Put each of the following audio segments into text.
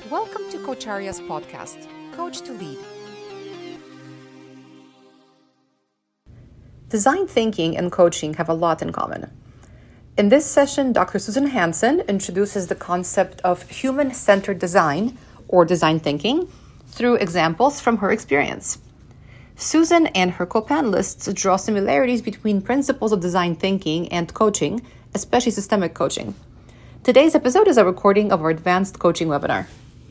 Welcome to Coacharia's podcast, Coach to Lead. Design thinking and coaching have a lot in common. In this session, Dr. Susan Hansen introduces the concept of human-centered design, or design thinking, through examples from her experience. Susan and her co-panelists draw similarities between principles of design thinking and coaching, especially systemic coaching. Today's episode is a recording of our advanced coaching webinar.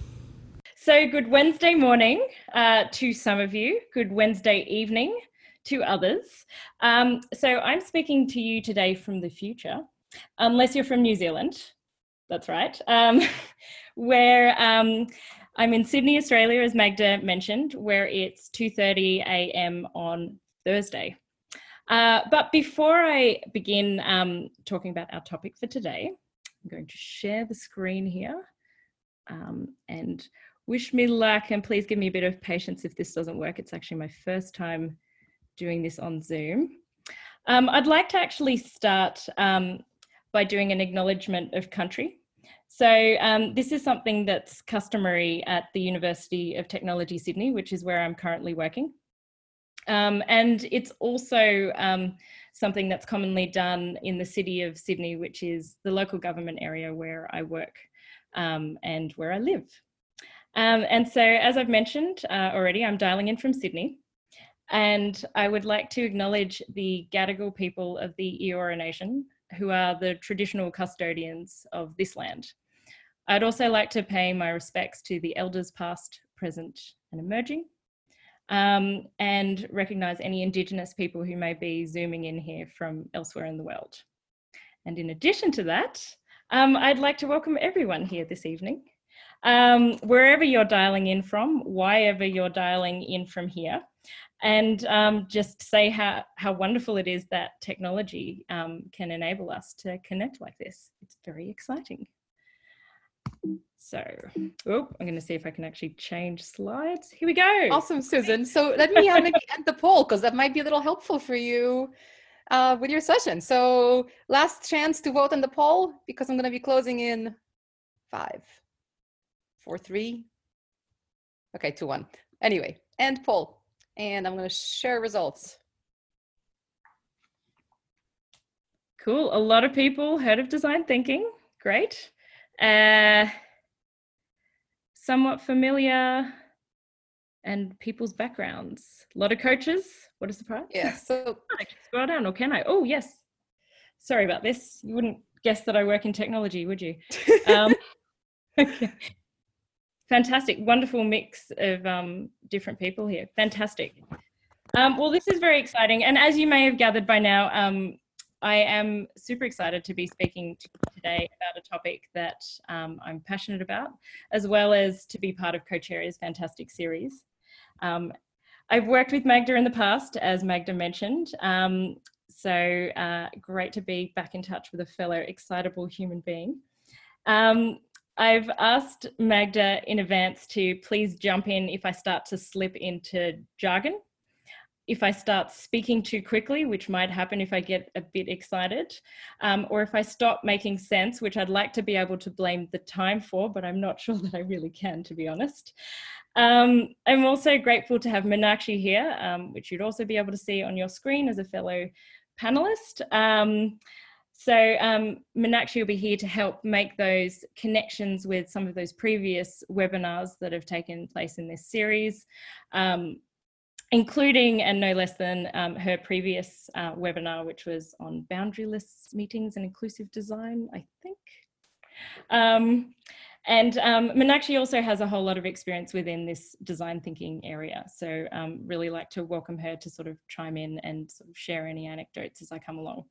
So good Wednesday morning to some of you, good Wednesday evening to others. So I'm speaking to you today from the future, unless you're from New Zealand, that's right, where I'm in Sydney, Australia, as Magda mentioned, where it's 2:30 a.m. on Thursday. But before I begin talking about our topic for today, I'm going to share the screen here and wish me luck, and please give me a bit of patience if this doesn't work. It's actually my first time doing this on Zoom. I'd like to actually start by doing an acknowledgement of country. So this is something that's customary at the University of Technology, Sydney, which is where I'm currently working. And it's also something that's commonly done in the city of Sydney, which is the local government area where I work and where I live. And so, as I've mentioned already, I'm dialing in from Sydney, and I would like to acknowledge the Gadigal people of the Eora Nation, who are the traditional custodians of this land. I'd also like to pay my respects to the elders past, present and emerging, and recognise any Indigenous people who may be zooming in here from elsewhere in the world. And in addition to that, I'd like to welcome everyone here this evening. Wherever you're dialing in from, whyever you're dialing in from here, and just say how wonderful it is that technology can enable us to connect like this. It's very exciting. So, I'm going to see if I can actually change slides. Here we go. Awesome, Susan. So let me maybe end the poll, because that might be a little helpful for you with your session. So last chance to vote in the poll, because I'm going to be closing in 5, 4, 3. Okay, 2, 1. Anyway, end poll. And I'm going to share results. Cool. A lot of people heard of design thinking. Great. Somewhat familiar, and people's backgrounds. A lot of coaches. What a surprise. Yeah, so I can scroll down, or can I? Oh, yes. Sorry about this. You wouldn't guess that I work in technology, would you? Okay. Fantastic. Wonderful mix of different people here. Fantastic. Well, this is very exciting. And as you may have gathered by now, I am super excited to be speaking to you today about a topic that I'm passionate about, as well as to be part of Coacharia's fantastic series. I've worked with Magda in the past, as Magda mentioned. So great to be back in touch with a fellow excitable human being. I've asked Magda in advance to please jump in if I start to slip into jargon, if I start speaking too quickly, which might happen if I get a bit excited, or if I stop making sense, which I'd like to be able to blame the time for, but I'm not sure that I really can, to be honest. I'm also grateful to have Meenakshi here, which you'd also be able to see on your screen as a fellow panelist. So Meenakshi will be here to help make those connections with some of those previous webinars that have taken place in this series, including and no less than her previous webinar, which was on boundaryless meetings and inclusive design, I think. And Meenakshi also has a whole lot of experience within this design thinking area. So really like to welcome her to sort of chime in and sort of share any anecdotes as I come along.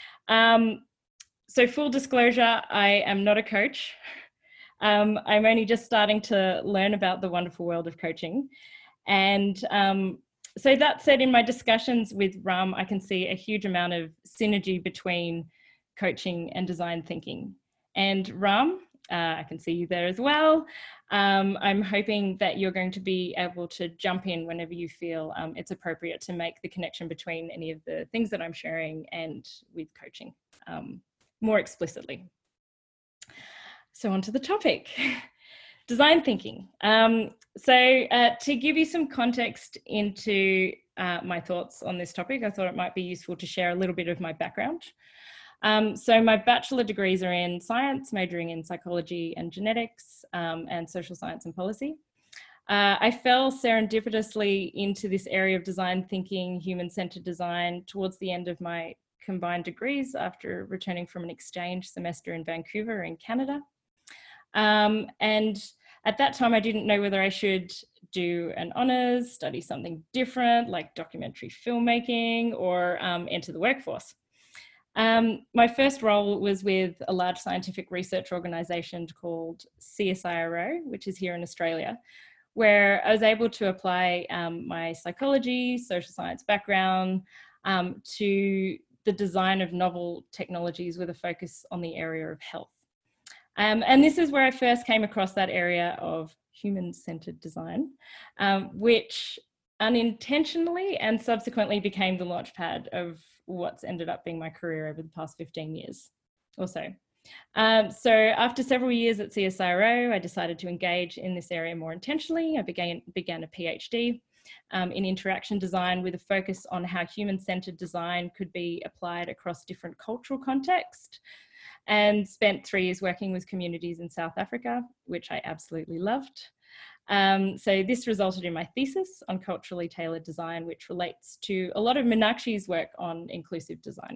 So full disclosure, I am not a coach. I'm only just starting to learn about the wonderful world of coaching. And so that said, in my discussions with Ram, I can see a huge amount of synergy between coaching and design thinking. And Ram, I can see you there as well. I'm hoping that you're going to be able to jump in whenever you feel it's appropriate to make the connection between any of the things that I'm sharing and with coaching more explicitly. So on to the topic. design thinking. To give you some context into my thoughts on this topic, I thought it might be useful to share a little bit of my background. So my bachelor degrees are in science, majoring in psychology and genetics, and social science and policy. I fell serendipitously into this area of design thinking, human-centered design, towards the end of my combined degrees after returning from an exchange semester in Vancouver in Canada. And at that time, I didn't know whether I should do an honours, study something different like documentary filmmaking, or enter the workforce. My first role was with a large scientific research organisation called CSIRO, which is here in Australia, where I was able to apply my psychology, social science background to the design of novel technologies with a focus on the area of health. And this is where I first came across that area of human-centered design, which unintentionally and subsequently became the launchpad of what's ended up being my career over the past 15 years or so. So after several years at CSIRO, I decided to engage in this area more intentionally. I began a PhD in interaction design with a focus on how human-centered design could be applied across different cultural contexts, and spent 3 years working with communities in South Africa, which I absolutely loved. So this resulted in my thesis on culturally tailored design, which relates to a lot of Meenakshi's work on inclusive design.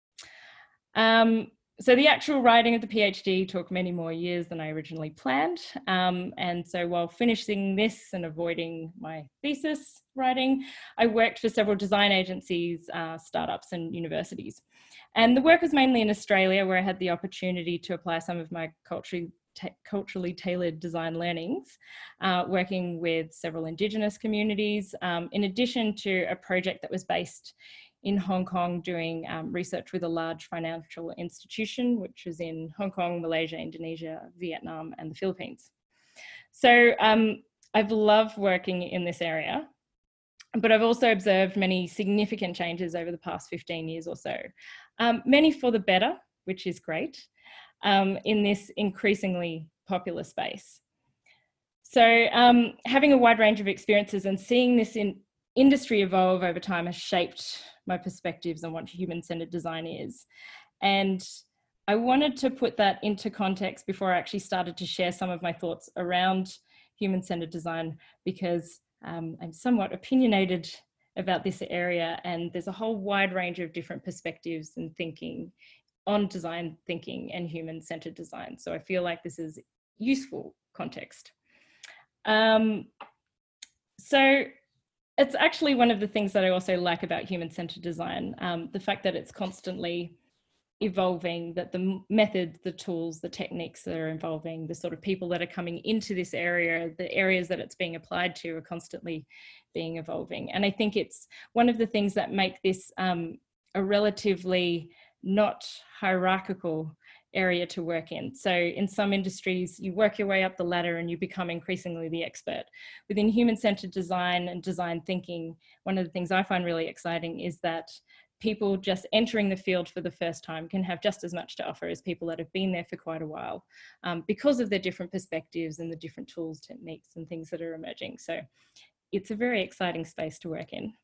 So the actual writing of the PhD took many more years than I originally planned. And so while finishing this and avoiding my thesis writing, I worked for several design agencies, startups and universities. And the work was mainly in Australia, where I had the opportunity to apply some of my culturally tailored design learnings, working with several Indigenous communities, in addition to a project that was based in Hong Kong doing research with a large financial institution, which was in Hong Kong, Malaysia, Indonesia, Vietnam, and the Philippines. So I've loved working in this area, but I've also observed many significant changes over the past 15 years or so, many for the better, which is great, in this increasingly popular space. So having a wide range of experiences and seeing this industry evolve over time has shaped my perspectives on what human-centered design is. And I wanted to put that into context before I actually started to share some of my thoughts around human-centered design, because I'm somewhat opinionated about this area, and there's a whole wide range of different perspectives and thinking on design thinking and human-centered design. So I feel like this is useful context. So it's actually one of the things that I also like about human-centered design, the fact that it's constantly evolving, that the methods, the tools, the techniques that are evolving, the sort of people that are coming into this area, the areas that it's being applied to are constantly being evolving. And I think it's one of the things that make this a relatively not hierarchical area to work in. So in some industries, you work your way up the ladder and you become increasingly the expert. Within human-centered design and design thinking, one of the things I find really exciting is that people just entering the field for the first time can have just as much to offer as people that have been there for quite a while, because of their different perspectives and the different tools, techniques and things that are emerging. So it's a very exciting space to work in.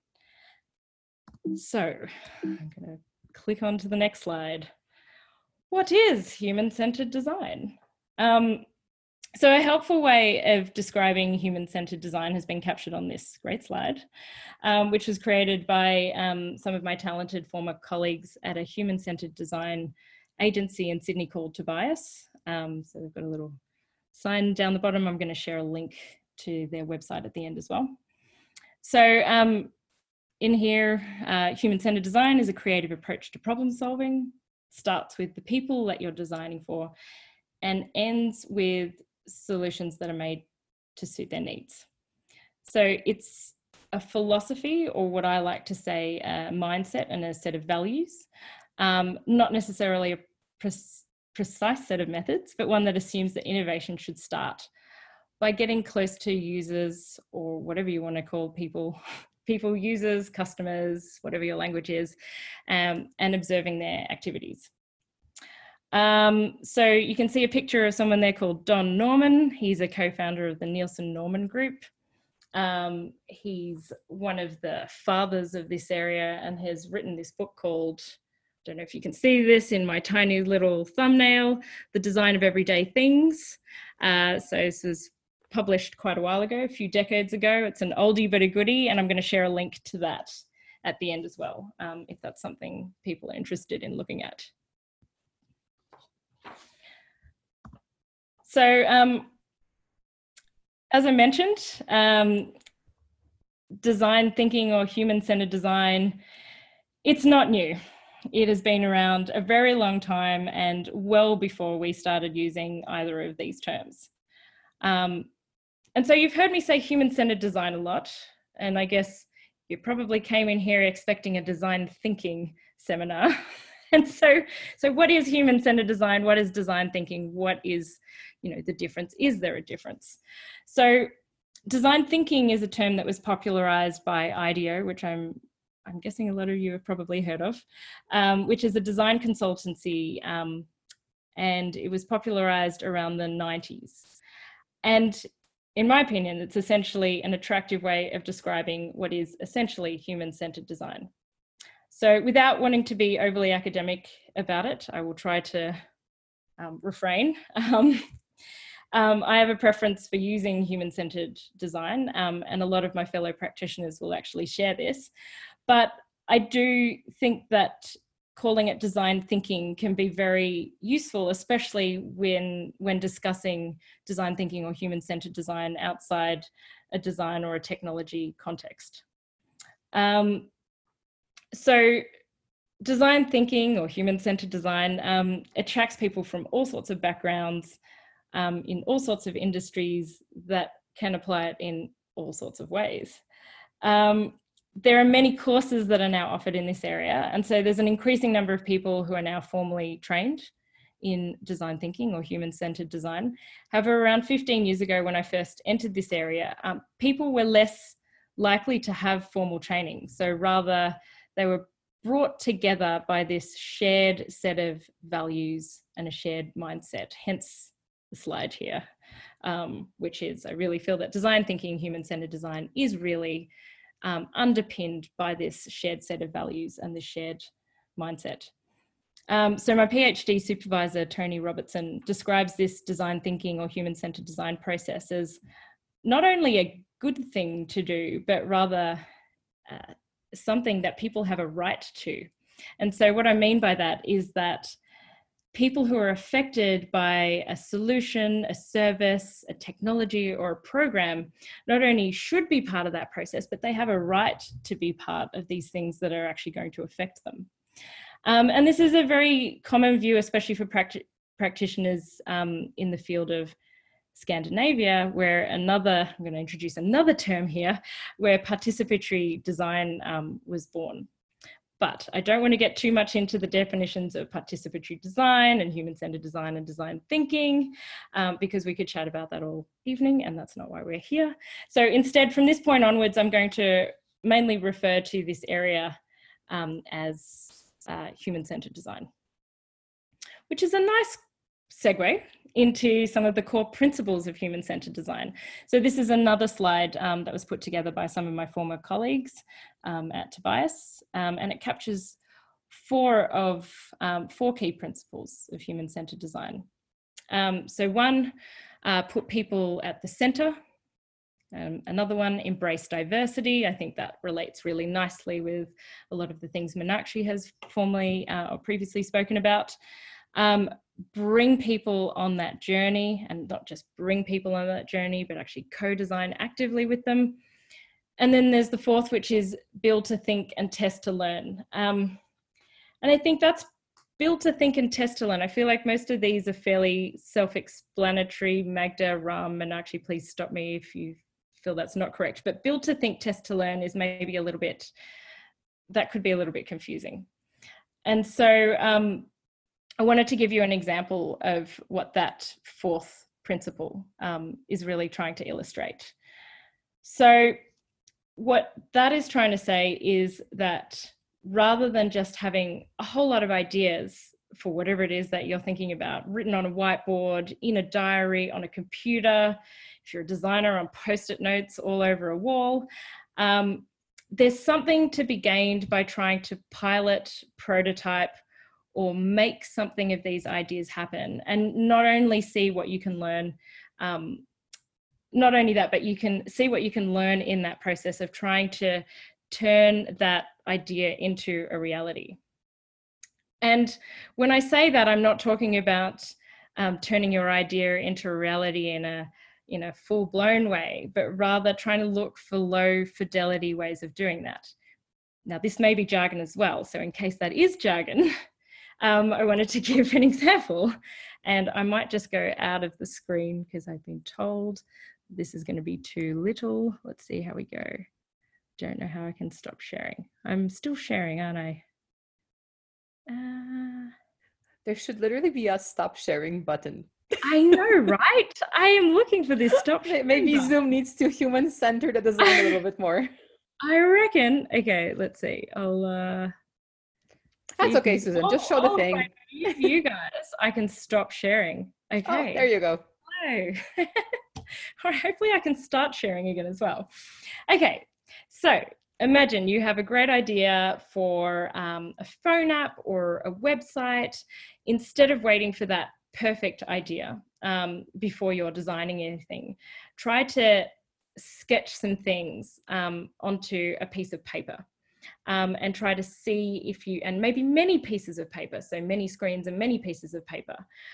So I'm going to click on to the next slide. What is human-centered design? So a helpful way of describing human-centered design has been captured on this great slide, which was created by some of my talented former colleagues at a human-centered design agency in Sydney called Tobias. So they've got a little sign down the bottom. I'm going to share a link to their website at the end as well. So in here, human-centered design is a creative approach to problem solving. Starts with the people that you're designing for and ends with solutions that are made to suit their needs. So it's a philosophy, or what I like to say, a mindset and a set of values, not necessarily a precise set of methods, but one that assumes that innovation should start by getting close to users, or whatever you want to call people, users, customers, whatever your language is, and observing their activities. So you can see a picture of someone there called Don Norman. He's a co-founder of the Nielsen Norman Group. He's one of the fathers of this area and has written this book called, I don't know if you can see this in my tiny little thumbnail, The Design of Everyday Things. So this was published quite a while ago, a few decades ago. It's an oldie but a goodie, and I'm going to share a link to that at the end as well, if that's something people are interested in looking at. So as I mentioned, design thinking or human-centered design, it's not new. It has been around a very long time and well before we started using either of these terms. And so you've heard me say human-centered design a lot, and I guess you probably came in here expecting a design thinking seminar. And so what is human-centered design? What is design thinking? What is, the difference? Is there a difference? So design thinking is a term that was popularized by IDEO, which I'm guessing a lot of you have probably heard of, which is a design consultancy, and it was popularized around the 90s. And in my opinion, it's essentially an attractive way of describing what is essentially human-centered design. So without wanting to be overly academic about it, I will try to refrain. I have a preference for using human-centered design, and a lot of my fellow practitioners will actually share this. But I do think that calling it design thinking can be very useful, especially when discussing design thinking or human-centered design outside a design or a technology context. So design thinking or human-centered design attracts people from all sorts of backgrounds, in all sorts of industries that can apply it in all sorts of ways. There are many courses that are now offered in this area, and so there's an increasing number of people who are now formally trained in design thinking or human-centered design. However, around 15 years ago when I first entered this area, people were less likely to have formal training. So rather, they were brought together by this shared set of values and a shared mindset, hence the slide here, which is, I really feel that design thinking, human-centered design is really underpinned by this shared set of values and this shared mindset. So my PhD supervisor, Tony Robertson, describes this design thinking or human-centered design process as not only a good thing to do, but rather something that people have a right to. And so what I mean by that is that people who are affected by a solution, a service, a technology, or a program not only should be part of that process, but they have a right to be part of these things that are actually going to affect them. And this is a very common view, especially for practitioners in the field of Scandinavia, where I'm going to introduce another term here, where participatory design was born. But I don't want to get too much into the definitions of participatory design and human-centered design and design thinking, because we could chat about that all evening, and that's not why we're here. So instead, from this point onwards, I'm going to mainly refer to this area as human-centered design, which is a nice segue into some of the core principles of human-centered design. So this is another slide that was put together by some of my former colleagues at Tobias, and it captures four key principles of human-centered design. So one, put people at the center. Another one, embrace diversity. I think that relates really nicely with a lot of the things Meenakshi has formerly or previously spoken about. Bring people on that journey, and not just bring people on that journey, but actually co-design actively with them. And then there's the fourth, which is build to think and test to learn. And I think that's build to think and test to learn. I feel like most of these are fairly self-explanatory. Magda, Ram, Meenakshi, please stop me if you feel that's not correct. But build to think, test to learn is maybe a little bit, that could be a little bit confusing. And so I wanted to give you an example of what that fourth principle is really trying to illustrate. So what that is trying to say is that rather than just having a whole lot of ideas for whatever it is that you're thinking about, written on a whiteboard, in a diary, on a computer, if you're a designer, on post-it notes all over a wall. There's something to be gained by trying to pilot, prototype, or make something of these ideas happen, and not only see what you can learn, not only that, but you can see what you can learn in that process of trying to turn that idea into a reality. And when I say that, I'm not talking about turning your idea into a reality in a full-blown way, but rather trying to look for low fidelity ways of doing that. Now, this may be jargon as well, so in case that is jargon, I wanted to give an example, and I might just go out of the screen because I've been told this is going to be too little. Let's see how we go. Don't know how I can stop sharing. I'm still sharing, aren't I? There should literally be a stop sharing button. I know, right? I am looking for this stop sharing Maybe button. Zoom needs to human-center the design a little bit more. I reckon. Okay, let's see. That's okay, Susan. Just show the thing. You guys, I can stop sharing. Okay. Oh, there you go. Hello. All right, hopefully I can start sharing again as well. Okay, so imagine you have a great idea for a phone app or a website. Instead of waiting for that perfect idea before you're designing anything, try to sketch some things onto a piece of paper and try to see if you, and maybe many pieces of paper, so many screens and many pieces of paper.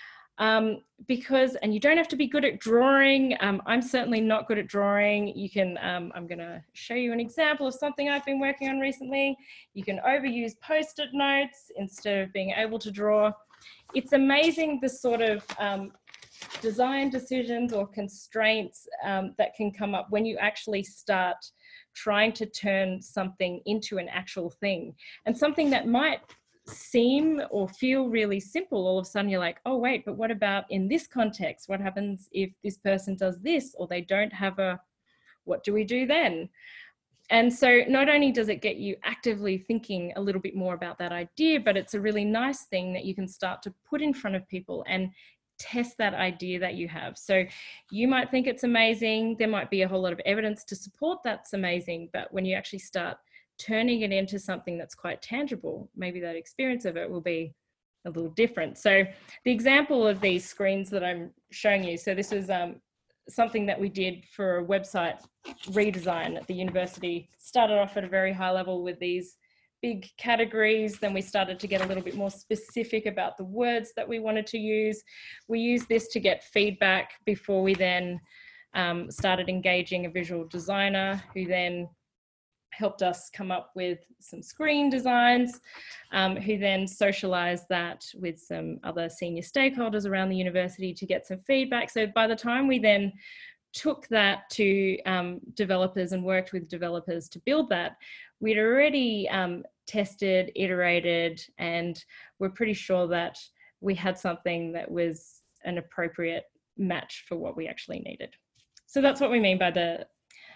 Because, and you don't have to be good at drawing. I'm certainly not good at drawing. You can, I'm going to show you an example of something I've been working on recently. You can overuse post-it notes instead of being able to draw. It's amazing the sort of design decisions or constraints that can come up when you actually start trying to turn something into an actual thing. And something that might seem or feel really simple, all of a sudden you're like, oh wait, but what about in this context? What happens if this person does this, or they don't have a, what do we do then? And so not only does it get you actively thinking a little bit more about that idea, but it's a really nice thing that you can start to put in front of people and test that idea that you have. So you might think it's amazing. There might be a whole lot of evidence to support that's amazing, but when you actually start turning it into something that's quite tangible, maybe that experience of it will be a little different. So the example of these screens that I'm showing you, so this is something that we did for a website redesign at the university. Started off at a very high level with these big categories, then we started to get a little bit more specific about the words that we wanted to use. We used this to get feedback before we then started engaging a visual designer who then helped us come up with some screen designs, who then socialized that with some other senior stakeholders around the university to get some feedback. So by the time we then took that to developers and worked with developers to build that, we'd already tested, iterated, and we're pretty sure that we had something that was an appropriate match for what we actually needed. So that's what we mean by the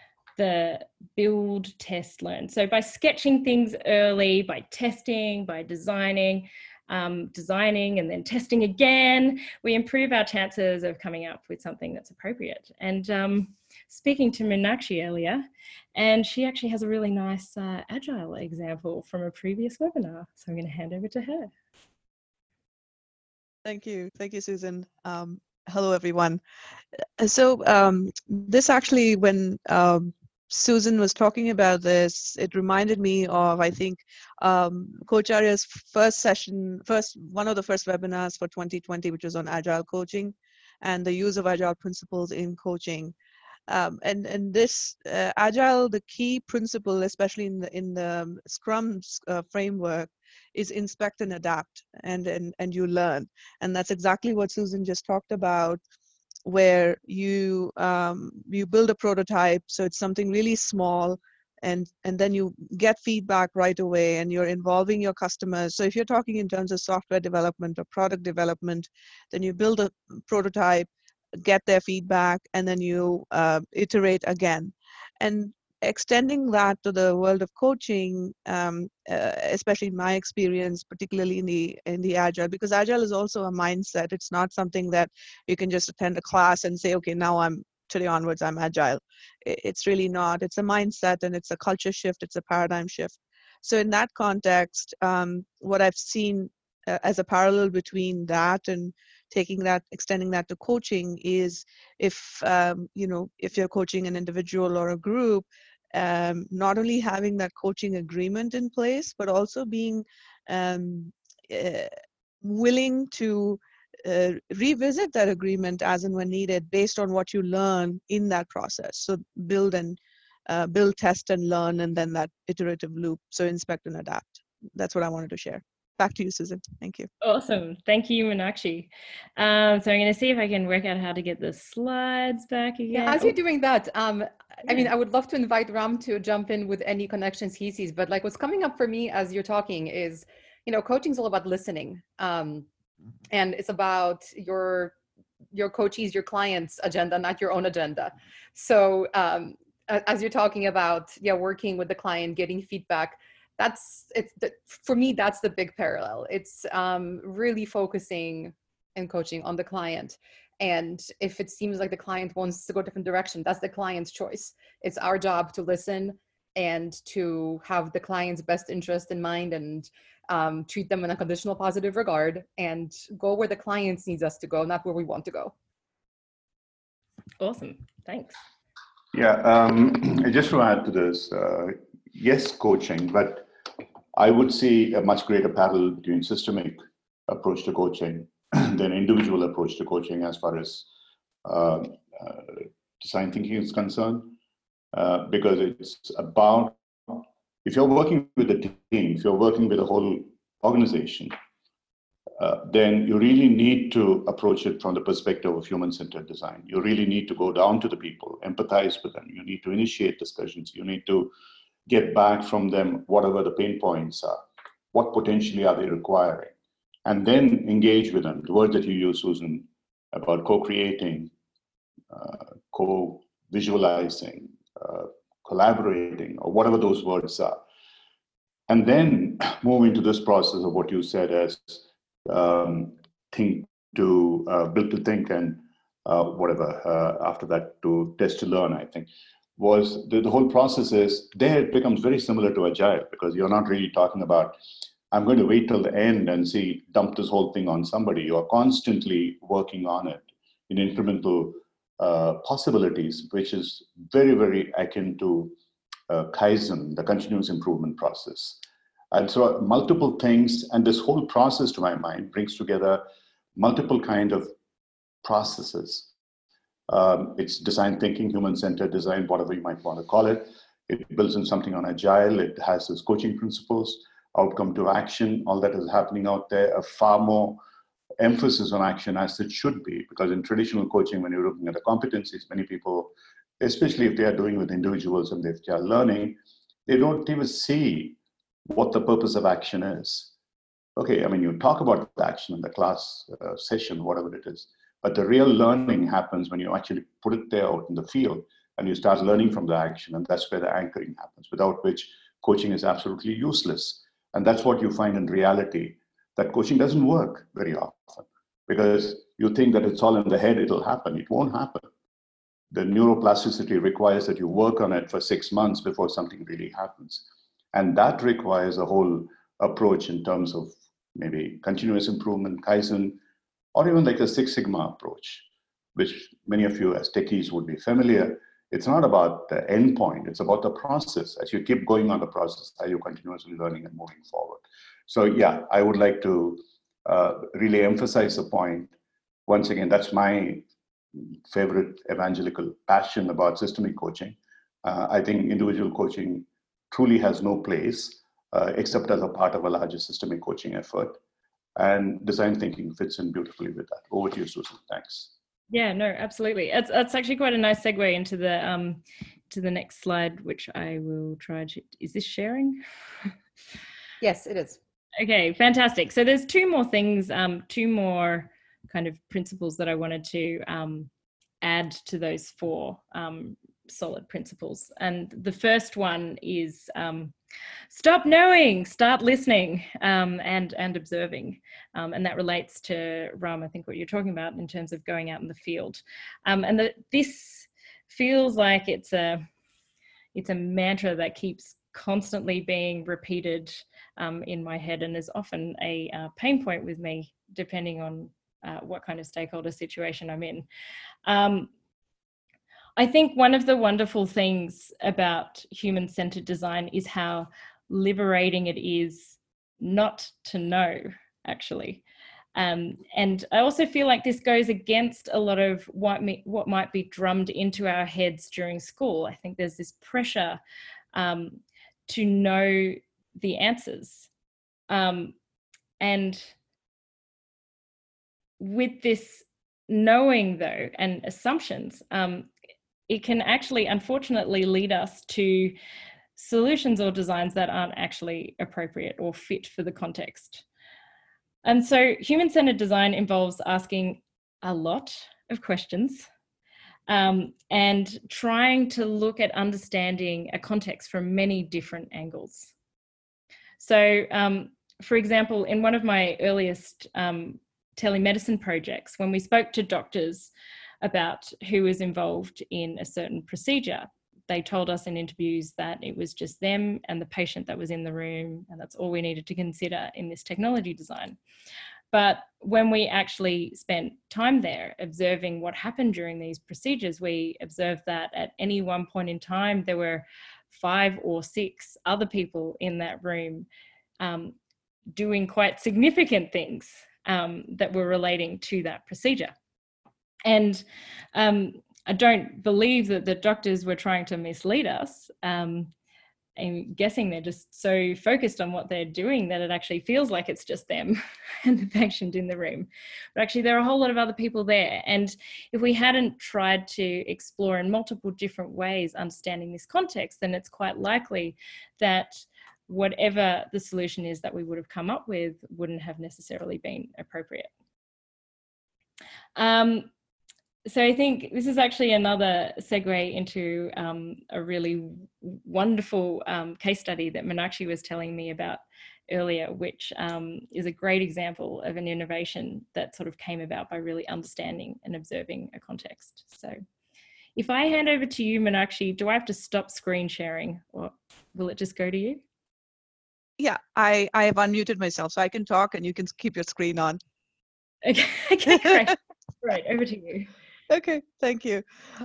build, test, learn. So by sketching things early, by testing, by designing and then testing again, we improve our chances of coming up with something that's appropriate. And speaking to Meenakshi earlier, and she actually has a really nice agile example from a previous webinar. So I'm going to hand over to her. Thank you, Susan. Hello, everyone. So this actually, when Susan was talking about this, it reminded me of, I think, Coach Arya's one of the first webinars for 2020, which was on agile coaching and the use of agile principles in coaching. And this agile, the key principle, especially in the Scrum framework, is inspect and adapt, and you learn. And that's exactly what Susan just talked about, where you build a prototype, so it's something really small, and then you get feedback right away, and you're involving your customers. So if you're talking in terms of software development or product development, then you build a prototype, get their feedback, and then you iterate again. And extending that to the world of coaching, especially in my experience, particularly in the agile, because agile is also a mindset. It's not something that you can just attend a class and say, okay, now today onwards I'm agile. It's really not. It's a mindset, and it's a culture shift. It's a paradigm shift. So in that context, what I've seen as a parallel between that and extending that to coaching is if you're coaching an individual or a group, not only having that coaching agreement in place, but also being willing to revisit that agreement as and when needed based on what you learn in that process. So build, test, and learn, and then that iterative loop. So inspect and adapt. That's what I wanted to share. Back to you, Susan. Thank you. Awesome. Thank you, Meenakshi. So I'm going to see if I can work out how to get the slides back again. Yeah, as you're doing that, I mean, I would love to invite Ram to jump in with any connections he sees, but like what's coming up for me as you're talking is, coaching is all about listening. And it's about your coachees, your client's agenda, not your own agenda. So as you're talking about, working with the client, getting feedback, for me, that's the big parallel. It's really focusing and coaching on the client. And if it seems like the client wants to go a different direction, that's the client's choice. It's our job to listen and to have the client's best interest in mind, and treat them in a conditional positive regard, and go where the client needs us to go, not where we want to go. Awesome. Thanks. Yeah, just to add to this, yes, coaching, but I would see a much greater parallel between systemic approach to coaching than individual approach to coaching as far as design thinking is concerned, because it's about, if you're working with a team, if you're working with a whole organization, then you really need to approach it from the perspective of human-centered design. You really need to go down to the people, empathize with them. You need to initiate discussions. You need to get back from them whatever the pain points are. What potentially are they requiring? And then engage with them. The word that you use, Susan, about co-creating, co-visualizing, collaborating, or whatever those words are. And then move into this process of what you said as think to build to think, and after that to test to learn, I think, was the whole process is there. It becomes very similar to Agile, because you're not really talking about, I'm going to wait till the end and dump this whole thing on somebody. You are constantly working on it in incremental possibilities, which is very, very akin to Kaizen, the continuous improvement process. And so multiple things, and this whole process, to my mind, brings together multiple kind of processes. It's design thinking, human-centered design, whatever you might want to call it. It builds in something on Agile. It has its coaching principles, outcome to action. All that is happening out there. A far more emphasis on action, as it should be, because in traditional coaching, when you're looking at the competencies, many people, especially if they are doing with individuals and if they are learning, they don't even see what the purpose of action is. Okay, I mean, you talk about the action in the class session, whatever it is, but the real learning happens when you actually put it there out in the field and you start learning from the action, and that's where the anchoring happens, without which coaching is absolutely useless. And that's what you find in reality, that coaching doesn't work very often, because you think that it's all in the head, it'll happen. It won't happen. The neuroplasticity requires that you work on it for 6 months before something really happens. And that requires a whole approach in terms of maybe continuous improvement, Kaizen, or even like a Six Sigma approach, which many of you as techies would be familiar. It's not about the end point, it's about the process. As you keep going on the process, are you continuously learning and moving forward? So yeah, I would like to really emphasize the point. Once again, that's my favorite evangelical passion about systemic coaching. I think individual coaching truly has no place except as a part of a larger systemic coaching effort. And design thinking fits in beautifully with that. Over to you, Susan. Thanks. Yeah, no, absolutely. It's actually quite a nice segue into the next slide, which I will try to. Is this sharing? Yes, it is. Okay, fantastic. So there's two more things, two more kind of principles that I wanted to add to those four solid principles. And the first one is stop knowing, start listening, and observing. And that relates to, Ram, I think what you're talking about in terms of going out in the field. And this feels like it's a mantra that keeps constantly being repeated in my head, and is often a pain point with me, depending on what kind of stakeholder situation I'm in. I think one of the wonderful things about human-centered design is how liberating it is not to know, actually. And I also feel like this goes against a lot of what might be drummed into our heads during school. I think there's this pressure to know the answers. And with this knowing, though, and assumptions, it can actually, unfortunately, lead us to solutions or designs that aren't actually appropriate or fit for the context. And so human-centered design involves asking a lot of questions and trying to look at understanding a context from many different angles. So, for example, in one of my earliest telemedicine projects, when we spoke to doctors about who was involved in a certain procedure, they told us in interviews that it was just them and the patient that was in the room, and that's all we needed to consider in this technology design. But when we actually spent time there observing what happened during these procedures, we observed that at any one point in time, there were 5 or 6 other people in that room doing quite significant things that were relating to that procedure. And I don't believe that the doctors were trying to mislead us. I'm guessing they're just so focused on what they're doing that it actually feels like it's just them and the patient in the room. But actually there are a whole lot of other people there. And if we hadn't tried to explore in multiple different ways understanding this context, then it's quite likely that whatever the solution is that we would have come up with wouldn't have necessarily been appropriate. So I think this is actually another segue into a really wonderful case study that Meenakshi was telling me about earlier, which is a great example of an innovation that sort of came about by really understanding and observing a context. So if I hand over to you, Meenakshi, do I have to stop screen sharing or will it just go to you? Yeah, I have unmuted myself, so I can talk and you can keep your screen on. Okay, great. Right, over to you. Okay, thank you.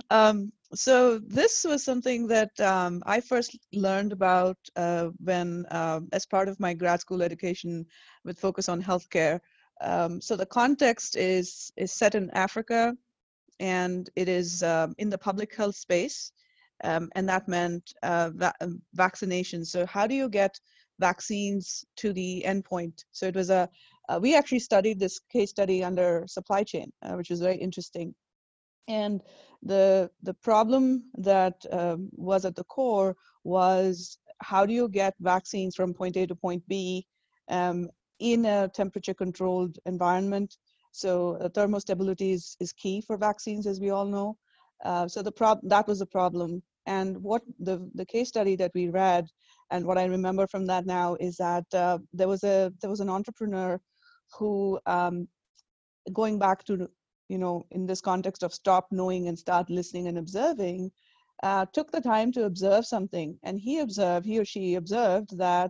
So this was something that I first learned about when, as part of my grad school education with focus on healthcare. So the context is set in Africa, and it is in the public health space, and that meant vaccination. So how do you get vaccines to the endpoint? So it was we actually studied this case study under supply chain, which was very interesting. And the problem that was at the core was, how do you get vaccines from point A to point B in a temperature controlled environment? So thermostability is key for vaccines, as we all know. So that was the problem. And what the case study that we read, and what I remember from that now, is that there was an entrepreneur who, going back to, in this context of stop knowing and start listening and observing, took the time to observe something. And he or she observed that,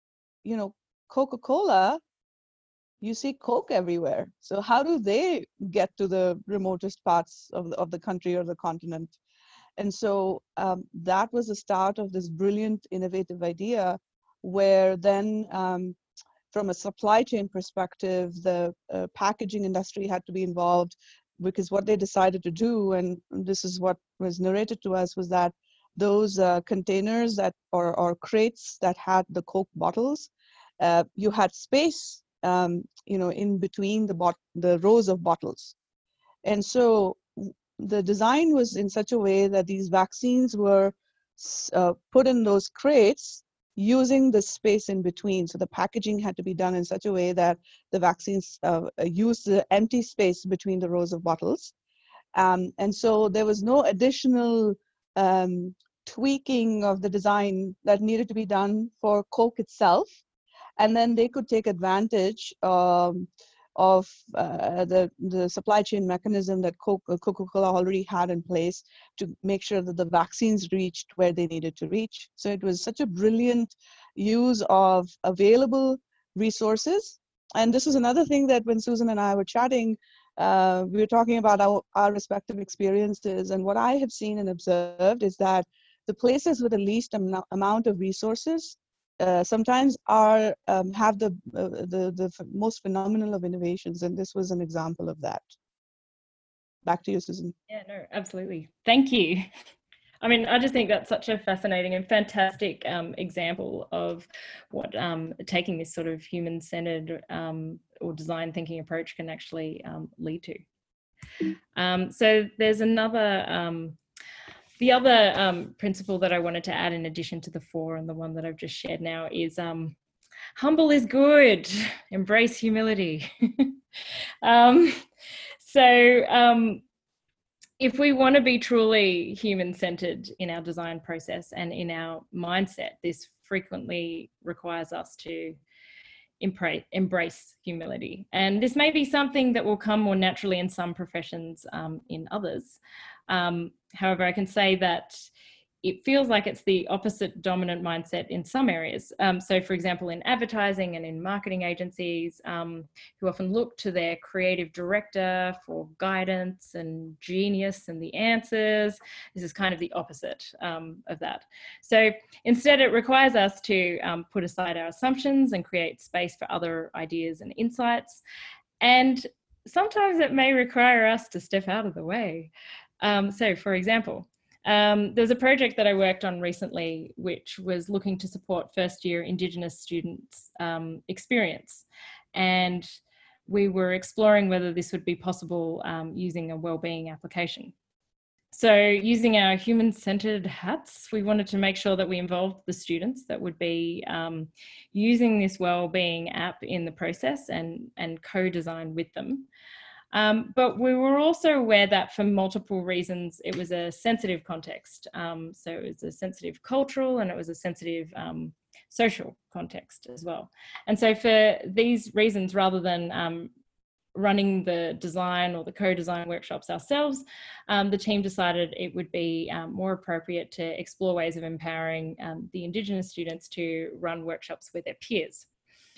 Coca-Cola, you see Coke everywhere. So how do they get to the remotest parts of the country or the continent? And so that was the start of this brilliant, innovative idea, where then from a supply chain perspective, the packaging industry had to be involved, because what they decided to do, and this is what was narrated to us, was that those containers that or crates that had the Coke bottles, you had space, in between the rows of bottles. And so the design was in such a way that these vaccines were put in those crates using the space in between. So the packaging had to be done in such a way that the vaccines use the empty space between the rows of bottles. And so there was no additional tweaking of the design that needed to be done for Coke itself. And then they could take advantage of the supply chain mechanism that Coca-Cola already had in place to make sure that the vaccines reached where they needed to reach. So it was such a brilliant use of available resources. And this is another thing that when Susan and I were chatting, we were talking about our respective experiences. And what I have seen and observed is that the places with the least amount of resources sometimes have the most phenomenal of innovations, and this was an example of that. Back to you, Susan. Yeah, no, absolutely. Thank you. I mean, I just think that's such a fascinating and fantastic example of what taking this sort of human-centered or design thinking approach can actually lead to. So there's another, the other principle that I wanted to add in addition to the 4 and the one that I've just shared now is humble is good, embrace humility. If we want to be truly human-centered in our design process and in our mindset, this frequently requires us to embrace humility. And this may be something that will come more naturally in some professions, in others. However, I can say that it feels like it's the opposite dominant mindset in some areas. So for example, in advertising and in marketing agencies, who often look to their creative director for guidance and genius and the answers, this is kind of the opposite of that. So instead, it requires us to put aside our assumptions and create space for other ideas and insights. And sometimes it may require us to step out of the way. So for example, there's a project that I worked on recently, which was looking to support first-year Indigenous students' experience. And we were exploring whether this would be possible using a wellbeing application. So using our human-centered hats, we wanted to make sure that we involved the students that would be using this wellbeing app in the process and co-design with them. But we were also aware that for multiple reasons, it was a sensitive context. So it was a sensitive cultural and it was a sensitive social context as well. And so for these reasons, rather than running the design or the co-design workshops ourselves, the team decided it would be more appropriate to explore ways of empowering the Indigenous students to run workshops with their peers.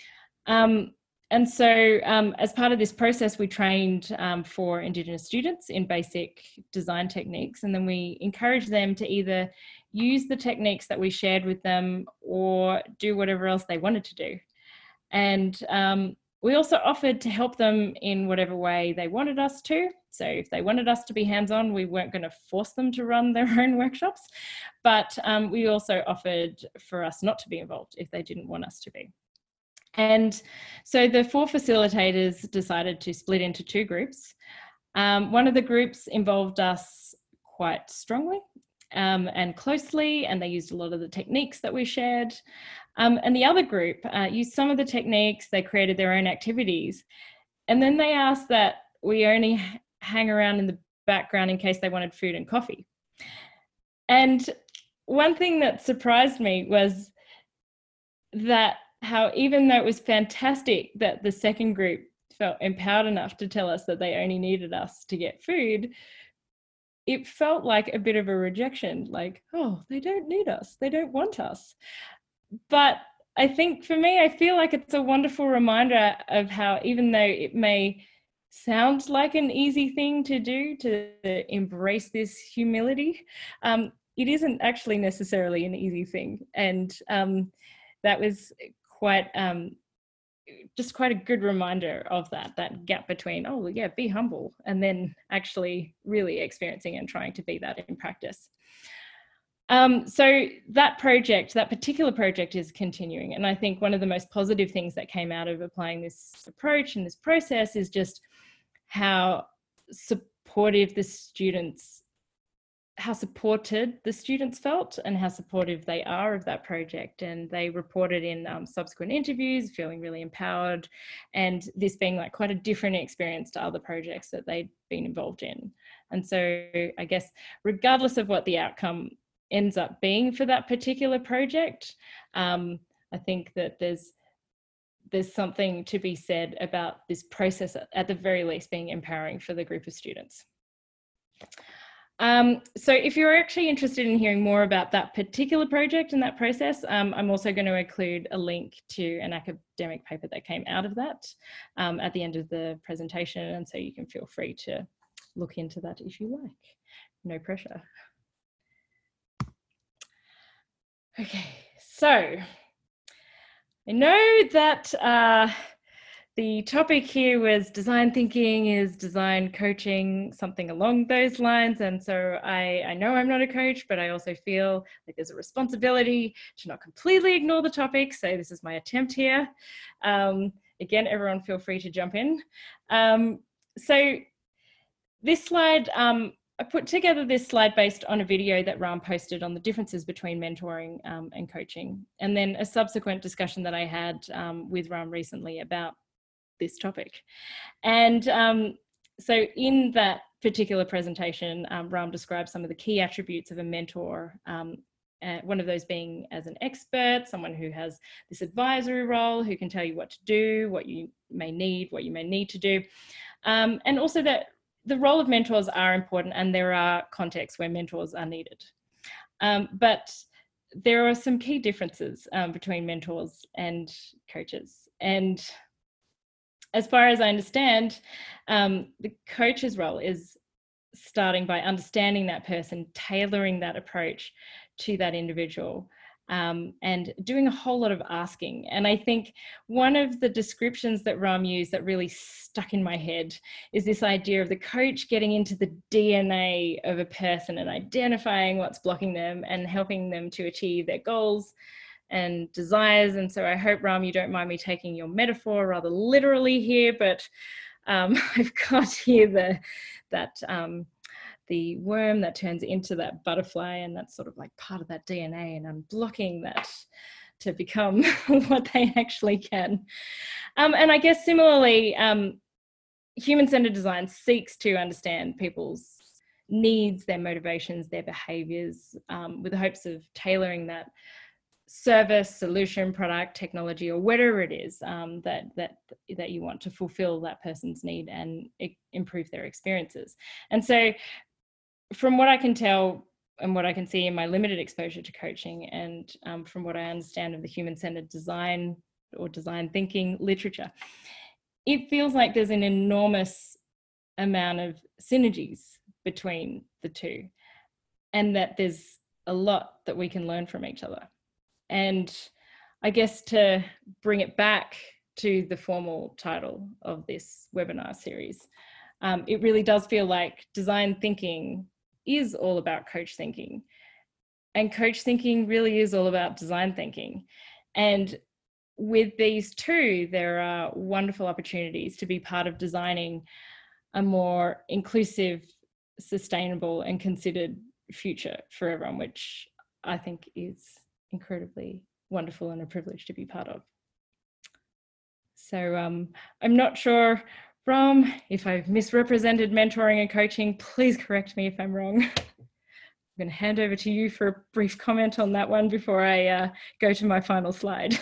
And so as part of this process, we trained for Indigenous students in basic design techniques, and then we encouraged them to either use the techniques that we shared with them or do whatever else they wanted to do. And we also offered to help them in whatever way they wanted us to. So if they wanted us to be hands-on, we weren't going to force them to run their own workshops, but we also offered for us not to be involved if they didn't want us to be. And so the 4 facilitators decided to split into 2 groups. One of the groups involved us quite strongly and closely, and they used a lot of the techniques that we shared. And the other group used some of the techniques, they created their own activities. And then they asked that we only hang around in the background in case they wanted food and coffee. And one thing that surprised me was that how even though it was fantastic that the second group felt empowered enough to tell us that they only needed us to get food, it felt like a bit of a rejection, like, oh, they don't need us, they don't want us. But I think for me, I feel like it's a wonderful reminder of how even though it may sound like an easy thing to do, to embrace this humility, it isn't actually necessarily an easy thing. And that was quite just quite a good reminder of that gap between, oh yeah, be humble, and then actually really experiencing and trying to be that in practice. So that particular project is continuing. And I think one of the most positive things that came out of applying this approach and this process is just how supportive the students how supported the students felt and how supportive they are of that project. And they reported in subsequent interviews feeling really empowered, and this being like quite a different experience to other projects that they'd been involved in. And so I guess regardless of what the outcome ends up being for that particular project, I think that there's something to be said about this process, at the very least, being empowering for the group of students. So if you're actually interested in hearing more about that particular project and that process, I'm also going to include a link to an academic paper that came out of that at the end of the presentation. And so you can feel free to look into that if you like. No pressure. Okay, so I know that the topic here was design thinking is design coaching, something along those lines. And so I know I'm not a coach, but I also feel like there's a responsibility to not completely ignore the topic. So this is my attempt here. Again, everyone feel free to jump in. So this slide, I put together this slide based on a video that Ram posted on the differences between mentoring and coaching, and then a subsequent discussion that I had with Ram recently about this topic. And so in that particular presentation, Ram described some of the key attributes of a mentor, one of those being as an expert, someone who has this advisory role, who can tell you what to do, what you may need to do, and also that the role of mentors are important, and there are contexts where mentors are needed. But there are some key differences between mentors and coaches. And as far as I understand, the coach's role is starting by understanding that person, tailoring that approach to that individual, and doing a whole lot of asking. And I think one of the descriptions that Ram used that really stuck in my head is this idea of the coach getting into the DNA of a person and identifying what's blocking them and helping them to achieve their goals and desires. And so I hope, Ram, you don't mind me taking your metaphor rather literally here, but I've got here the worm that turns into that butterfly, and that's sort of like part of that DNA, and I'm blocking that to become what they actually can. And I guess similarly, human-centered design seeks to understand people's needs, their motivations, their behaviors, with the hopes of tailoring that service, solution, product, technology, or whatever it is that you want to fulfill that person's need and improve their experiences. And so from what I can tell and what I can see in my limited exposure to coaching, and from what I understand of the human-centered design or design thinking literature, it feels like there's an enormous amount of synergies between the two, and that there's a lot that we can learn from each other. And I guess to bring it back to the formal title of this webinar series, it really does feel like design thinking is all about coach thinking, and coach thinking really is all about design thinking. And with these two, there are wonderful opportunities to be part of designing a more inclusive, sustainable, and considered future for everyone, which I think is incredibly wonderful and a privilege to be part of. So I'm not sure, Ram, if I've misrepresented mentoring and coaching, please correct me if I'm wrong. I'm going to hand over to you for a brief comment on that one before I go to my final slide.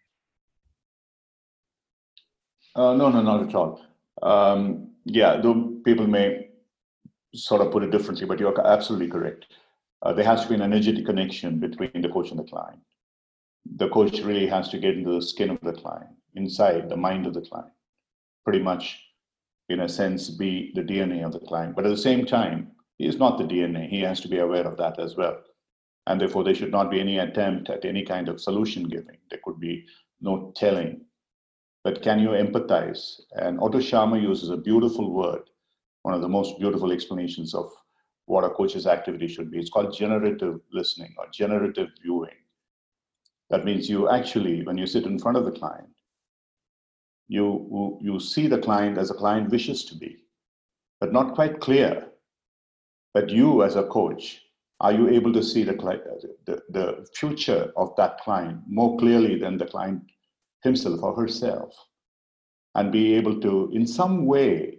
No, not at all. Yeah, though people may sort of put it differently, but you're absolutely correct. There has to be an energetic connection between the coach and the client. The coach really has to get into the skin of the client, inside the mind of the client, pretty much, in a sense, be the DNA of the client. But at the same time, he is not the DNA. He has to be aware of that as well. And therefore, there should not be any attempt at any kind of solution giving. There could be no telling. But can you empathize? And Otto Scharmer uses a beautiful word, one of the most beautiful explanations of what a coach's activity should be. It's called generative listening or generative viewing. That means you actually, when you sit in front of the client, you see the client as a client wishes to be, but not quite clear But you as a coach, are you able to see the future of that client more clearly than the client himself or herself, and be able to, in some way,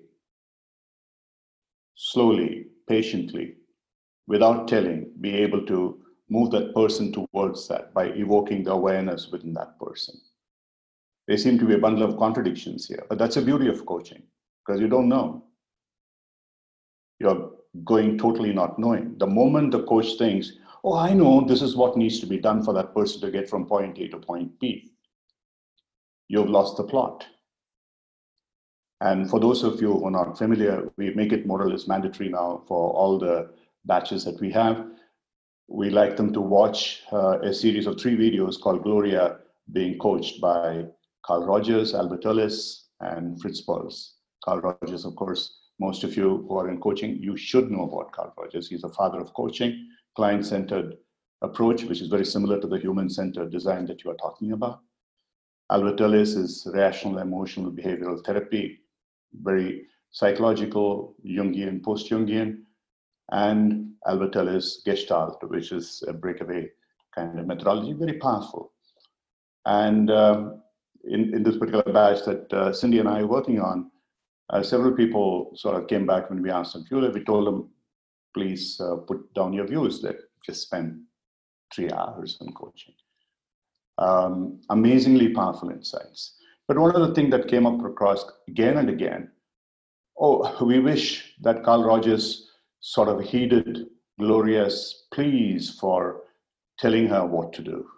slowly, patiently, without telling, be able to move that person towards that by evoking the awareness within that person? There seem to be a bundle of contradictions here, but that's the beauty of coaching, because you don't know. You're going totally not knowing. The moment the coach thinks, oh, I know this is what needs to be done for that person to get from point A to point B, you've lost the plot. And for those of you who are not familiar, we make it more or less mandatory now for all the batches that we have. We like them to watch a series of 3 videos called Gloria Being Coached by Carl Rogers, Albert Ellis, and Fritz Perls. Carl Rogers, of course, most of you who are in coaching, you should know about Carl Rogers. He's the father of coaching, client-centered approach, which is very similar to the human-centered design that you are talking about. Albert Ellis is rational emotional behavioral therapy, very psychological, Jungian, post-Jungian, and Albert Ellis Gestalt, which is a breakaway kind of methodology, very powerful. And in this particular batch that Cindy and I are working on, several people sort of came back when we asked them, we told them, please put down your views that just spend 3 hours on coaching. Amazingly powerful insights. But one of the things that came up across again and again, we wish that Carl Rogers sort of heeded Gloria's pleas for telling her what to do.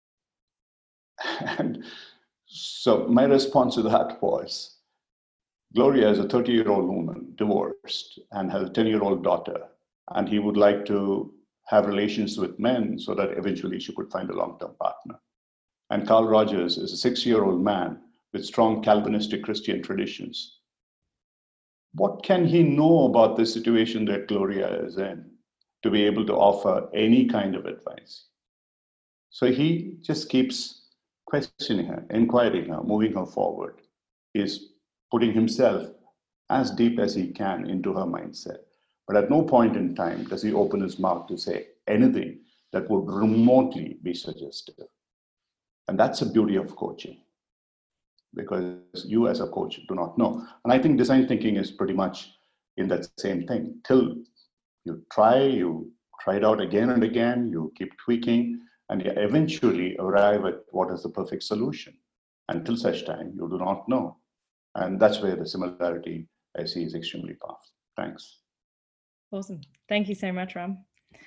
And so my response to that was, Gloria is a 30-year-old woman, divorced, and has a 10-year-old daughter, and he would like to have relations with men so that eventually she could find a long-term partner. And Carl Rogers is a 6-year-old man with strong Calvinistic Christian traditions. What can he know about the situation that Gloria is in to be able to offer any kind of advice? So he just keeps questioning her, inquiring her, moving her forward. He's putting himself as deep as he can into her mindset. But at no point in time does he open his mouth to say anything that would remotely be suggestive. And that's the beauty of coaching, because you as a coach do not know. And I think design thinking is pretty much in that same thing. Till you try it out again and again, you keep tweaking, and you eventually arrive at what is the perfect solution. Until such time, you do not know. And that's where the similarity I see is extremely powerful. Thanks. Awesome. Thank you so much, Ram.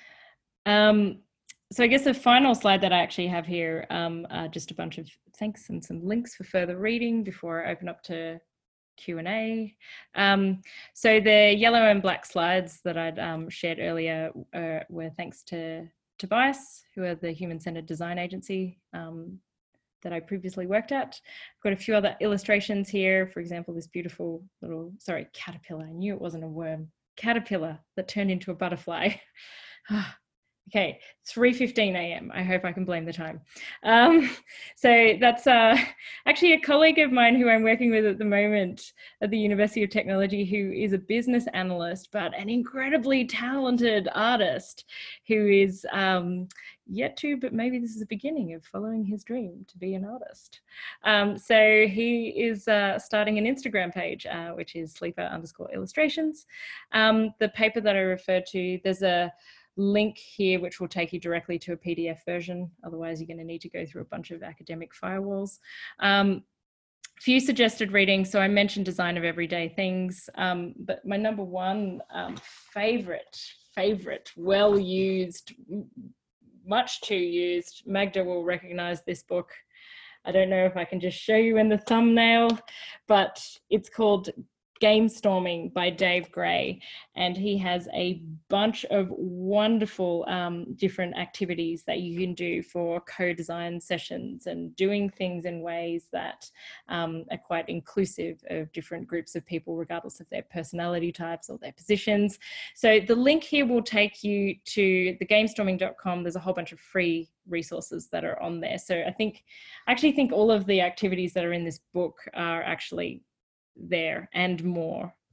So I guess the final slide that I actually have here, just a bunch of thanks and some links for further reading before I open up to Q&A. So the yellow and black slides that I'd shared earlier were thanks to Tobias, who are the human-centered design agency that I previously worked at. I've got a few other illustrations here. For example, this beautiful little, caterpillar. I knew it wasn't a worm. Caterpillar that turned into a butterfly. Okay, 3:15 a.m. I hope I can blame the time. So that's actually a colleague of mine who I'm working with at the moment at the University of Technology, who is a business analyst, but an incredibly talented artist who is yet to, but maybe this is the beginning of following his dream to be an artist. So he is starting an Instagram page, which is sleeper_illustrations. The paper that I referred to, there's a link here which will take you directly to a PDF version. Otherwise, you're going to need to go through a bunch of academic firewalls. Few suggested readings. So I mentioned Design of Everyday Things, but my number one favorite, well-used, much too used, Magda will recognize this book. I don't know if I can just show you in the thumbnail, but it's called Game Storming by Dave Gray, and he has a bunch of wonderful different activities that you can do for co-design sessions and doing things in ways that are quite inclusive of different groups of people, regardless of their personality types or their positions. So the link here will take you to thegamestorming.com. There's a whole bunch of free resources that are on there. So I actually think all of the activities that are in this book are actually there and more.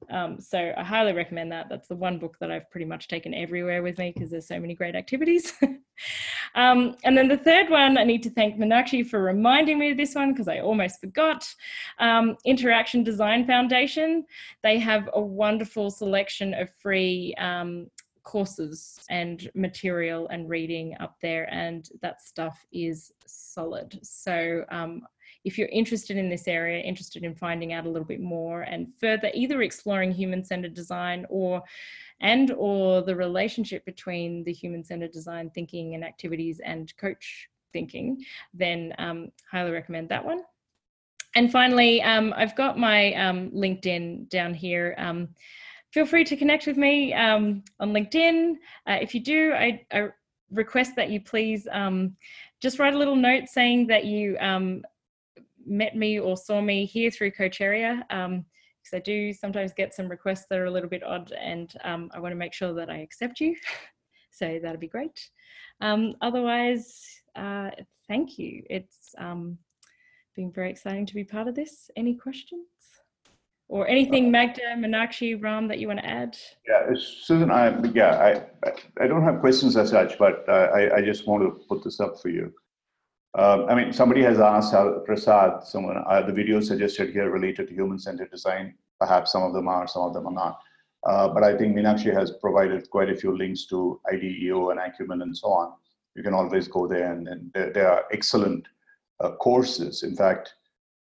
So I highly recommend that. That's the one book that I've pretty much taken everywhere with me because there's so many great activities. And then the third one, I need to thank Meenakshi for reminding me of this one because I almost forgot. Interaction Design Foundation. They have a wonderful selection of free courses and material and reading up there, and that stuff is solid. So if you're interested in this area, interested in finding out a little bit more and further either exploring human-centered design or the relationship between the human-centered design thinking and activities and coach thinking, then highly recommend that one. And finally, I've got my LinkedIn down here. Feel free to connect with me on LinkedIn. If you do, I request that you please just write a little note saying that you met me or saw me here through Coacheria, because I do sometimes get some requests that are a little bit odd, and I want to make sure that I accept you. So that'd be great. Otherwise, thank you. It's been very exciting to be part of this. Any questions? Or anything, Magda, Meenakshi, Ram, that you want to add? Yeah, Susan, I don't have questions as such, but I just want to put this up for you. I mean, somebody has asked Prasad, someone, the videos suggested here related to human-centered design. Perhaps some of them are, some of them are not. But I think Meenakshi has provided quite a few links to IDEO and Acumen and so on. You can always go there, and there are excellent courses. In fact,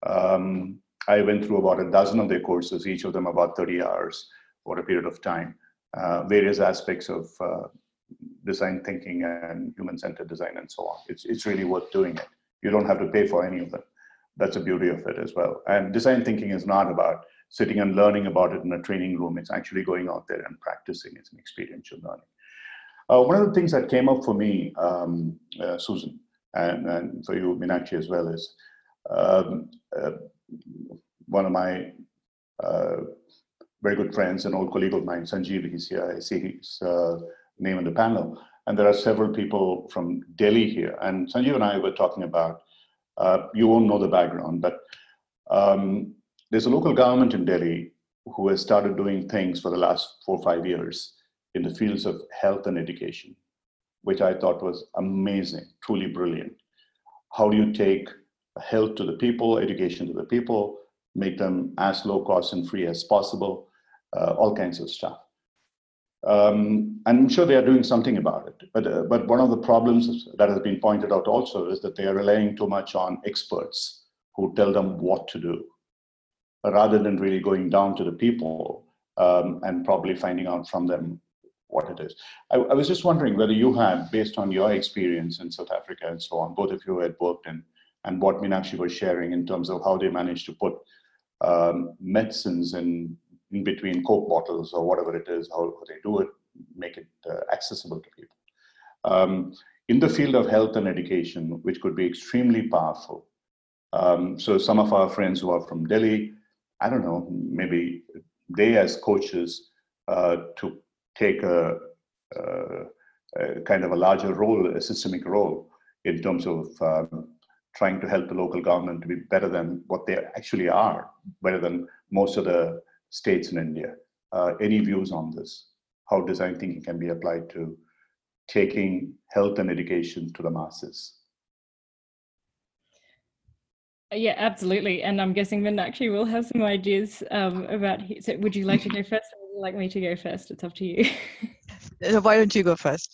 I went through about a dozen of their courses, each of them about 30 hours for a period of time, various aspects of design thinking and human-centered design and so on. It's really worth doing it. You don't have to pay for any of them. That's the beauty of it as well. And design thinking is not about sitting and learning about it in a training room. It's actually going out there and practicing. It's an experiential learning. One of the things that came up for me, Susan, and for you, Meenakshi, as well, is one of my very good friends, an old colleague of mine, Sanjeev, he's here. I see his name in the panel. And there are several people from Delhi here. And Sanjeev and I were talking about, you won't know the background, but there's a local government in Delhi who has started doing things for the last 4 or 5 years in the fields of health and education, which I thought was amazing, truly brilliant. How do you take health to the people, education to the people, make them as low cost and free as possible, all kinds of stuff. I'm sure they are doing something about it. But one of the problems that has been pointed out also is that they are relying too much on experts who tell them what to do, rather than really going down to the people and probably finding out from them what it is. I was just wondering whether you had, based on your experience in South Africa and so on, both of you had worked in, and what Meenakshi was sharing in terms of how they managed to put medicines in between Coke bottles or whatever it is, how they do it, make it accessible to people. In the field of health and education, which could be extremely powerful. So some of our friends who are from Delhi, I don't know, maybe they as coaches to take a kind of a larger role, a systemic role in terms of trying to help the local government to be better than what they actually are, better than most of the states in India. Any views on this? How design thinking can be applied to taking health and education to the masses? Yeah, absolutely. And I'm guessing Meenakshi will have some ideas about, so would you like to go first or would you like me to go first? It's up to you. Why don't you go first?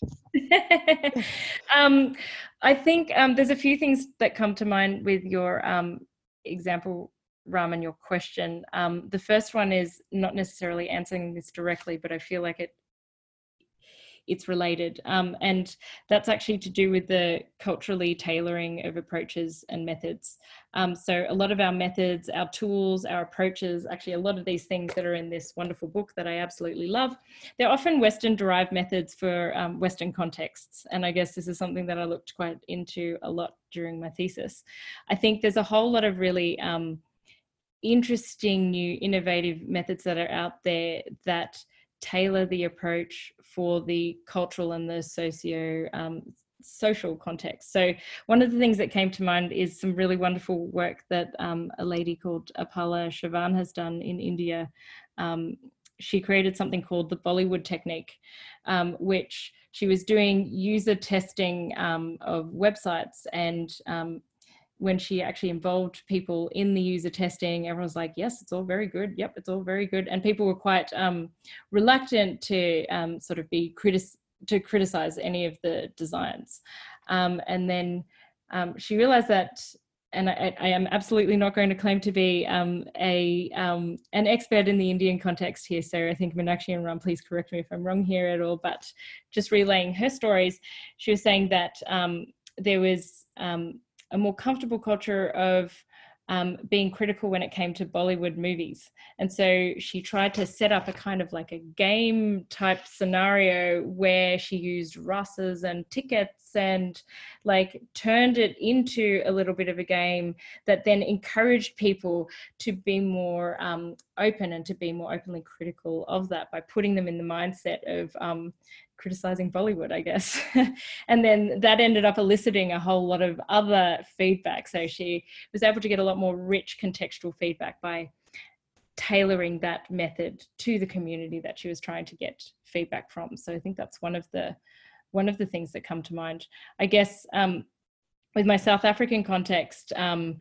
I think there's a few things that come to mind with your example, Ram, and your question. The first one is not necessarily answering this directly, but I feel like it's related. And that's actually to do with the culturally tailoring of approaches and methods. So a lot of our methods, our tools, our approaches, actually a lot of these things that are in this wonderful book that I absolutely love, they're often Western derived methods for Western contexts. And I guess this is something that I looked quite into a lot during my thesis. I think there's a whole lot of really interesting new innovative methods that are out there that tailor the approach for the cultural and the social context. So one of the things that came to mind is some really wonderful work that a lady called Apala Chavan has done in India she created something called the Bollywood technique, which she was doing user testing of websites. And when she actually involved people in the user testing, everyone's like, yes, it's all very good. Yep, it's all very good. And people were quite reluctant to sort of to criticize any of the designs. And then she realized that, and I am absolutely not going to claim to be an expert in the Indian context here. So I think Meenakshi and Ram, please correct me if I'm wrong here at all, but just relaying her stories, she was saying that there was a more comfortable culture of being critical when it came to Bollywood movies. And so she tried to set up a kind of like a game type scenario where she used Rasas and tickets and like turned it into a little bit of a game that then encouraged people to be more open and to be more openly critical of that by putting them in the mindset of criticizing Bollywood, I guess. And then that ended up eliciting a whole lot of other feedback. So she was able to get a lot more rich contextual feedback by tailoring that method to the community that she was trying to get feedback from. So I think that's one of the things that come to mind. I guess with my South African context, one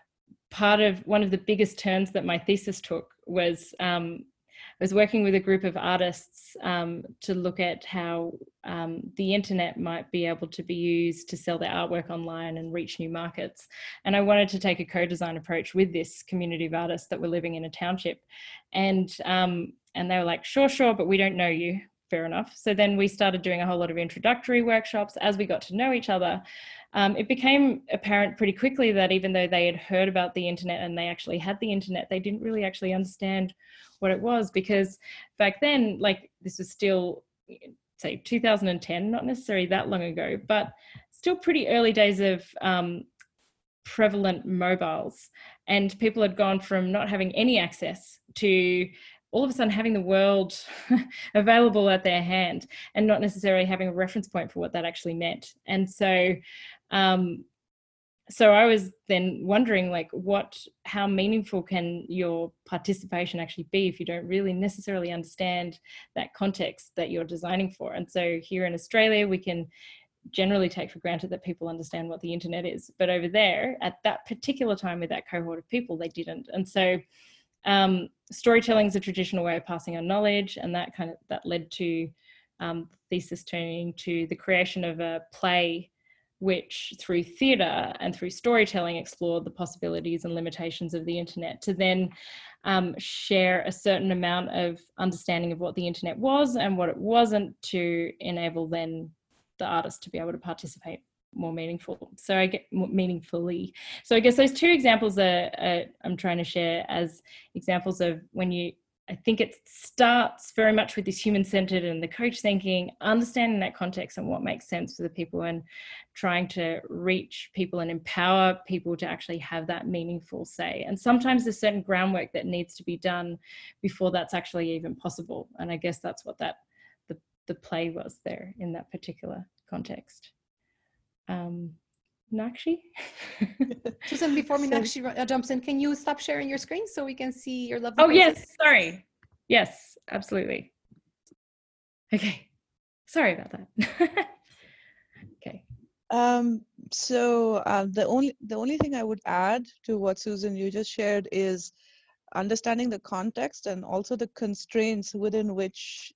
of the biggest turns that my thesis took was I was working with a group of artists to look at how the internet might be able to be used to sell their artwork online and reach new markets. And I wanted to take a co-design approach with this community of artists that were living in a township. And they were like, sure, but we don't know you. Fair enough. So then we started doing a whole lot of introductory workshops. As we got to know each other, it became apparent pretty quickly that even though they had heard about the internet and they actually had the internet, they didn't really actually understand what it was, because back then, like, this was still, say, 2010, not necessarily that long ago, but still pretty early days of prevalent mobiles. And people had gone from not having any access to all of a sudden having the world available at their hand and not necessarily having a reference point for what that actually meant. And so I was then wondering, like, how meaningful can your participation actually be if you don't really necessarily understand that context that you're designing for? And so here in Australia, we can generally take for granted that people understand what the internet is. But over there, at that particular time with that cohort of people, they didn't. And so storytelling is a traditional way of passing on knowledge, and that led to thesis turning to the creation of a play which through theatre and through storytelling explored the possibilities and limitations of the internet, to then share a certain amount of understanding of what the internet was and what it wasn't, to enable then the artist to be able to participate more meaningfully. So I guess those two examples I'm trying to share as examples of when I think it starts very much with this human-centered and the coach thinking, understanding that context and what makes sense for the people, and trying to reach people and empower people to actually have that meaningful say. And sometimes there's certain groundwork that needs to be done before that's actually even possible. And I guess that's what the play was there in that particular context. Meenakshi? Susan, before Meenakshi jumps in, can you stop sharing your screen so we can see your lovely faces? Yes, sorry. Yes, absolutely. Okay, sorry about that. Okay. So the only thing I would add to what Susan you just shared is understanding the context and also the constraints within which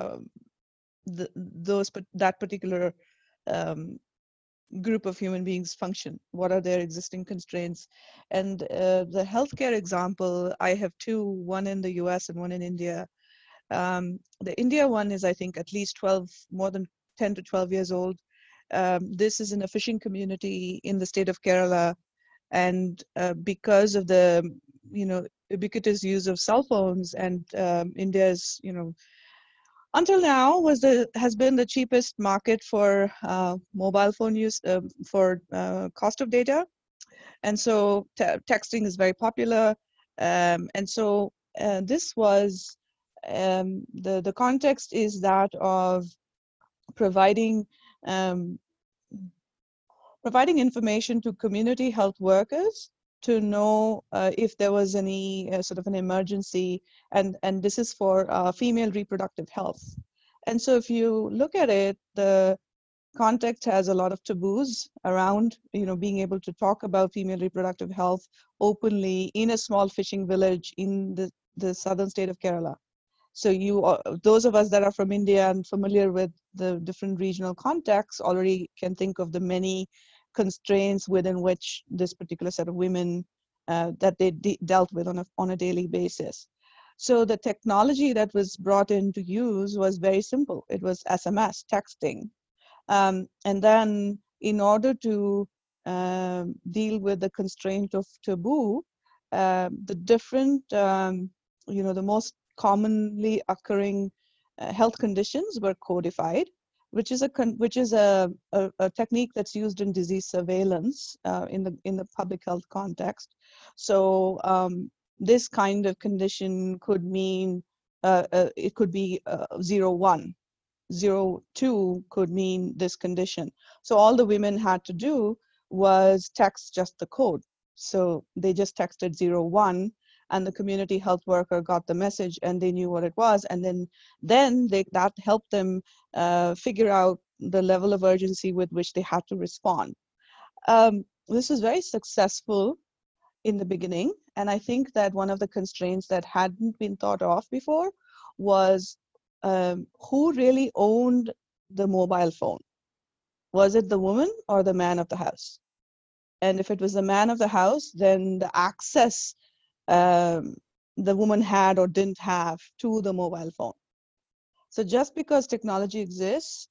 that particular group of human beings function. What are their existing constraints? And the healthcare example, I have two, one in the US and one in India. The India one is, I think, at least more than 10 to 12 years old. This is in a fishing community in the state of Kerala. And because of the, ubiquitous use of cell phones, and India's, until now has been the cheapest market for mobile phone use for cost of data, and so texting is very popular, and so this was the context is that of providing information to community health workers to know if there was any sort of an emergency, and this is for female reproductive health. And so if you look at it, the context has a lot of taboos around, being able to talk about female reproductive health openly in a small fishing village in the southern state of Kerala. So those of us that are from India and familiar with the different regional contexts already can think of the many constraints within which this particular set of women that they dealt with on a daily basis. So the technology that was brought into use was very simple. It was SMS, texting. And then in order to deal with the constraint of taboo, the different, the most commonly occurring health conditions were codified, which is a technique that's used in disease surveillance in the public health context. So this kind of condition could mean it could be 01. 02 could mean this condition. So all the women had to do was text just the code. So they just texted 01, and the community health worker got the message and they knew what it was. And then that helped them figure out the level of urgency with which they had to respond. This was very successful in the beginning. And I think that one of the constraints that hadn't been thought of before was who really owned the mobile phone? Was it the woman or the man of the house? And if it was the man of the house, then the access the woman had or didn't have to the mobile phone. So just because technology exists,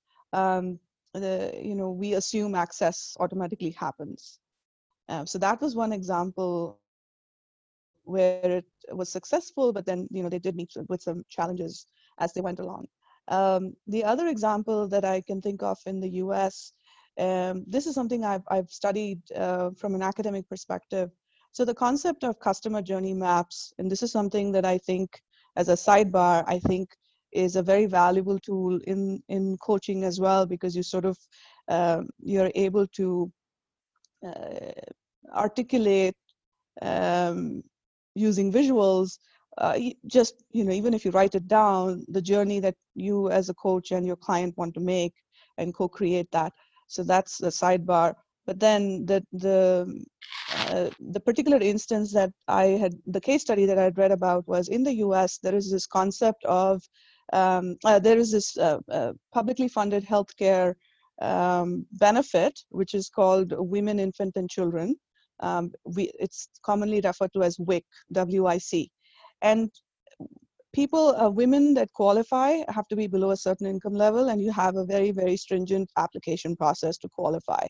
we assume access automatically happens. So that was one example where it was successful, but then they did meet with some challenges as they went along. The other example that I can think of in the US, this is something I've studied from an academic perspective. So the concept of customer journey maps, and this is something that I think, as a sidebar, I think is a very valuable tool in coaching as well, because you sort of, you're able to articulate using visuals, just, even if you write it down, the journey that you as a coach and your client want to make and co-create that. So that's the sidebar. But then the particular instance that the case study that I had read about was in the US, there is this concept of, there is this publicly funded healthcare benefit, which is called Women, Infant, and Children. It's commonly referred to as WIC, W-I-C. And women that qualify have to be below a certain income level, and you have a very, very stringent application process to qualify.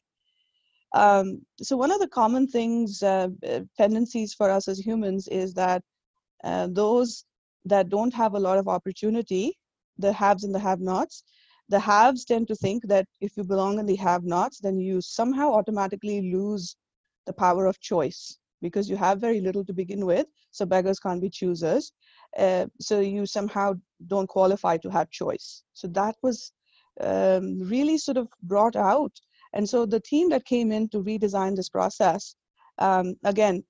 So one of the common things, tendencies for us as humans is that those that don't have a lot of opportunity, the haves and the have-nots, the haves tend to think that if you belong in the have-nots, then you somehow automatically lose the power of choice because you have very little to begin with. So beggars can't be choosers. So you somehow don't qualify to have choice. So that was really sort of brought out. And so the team that came in to redesign this process, again,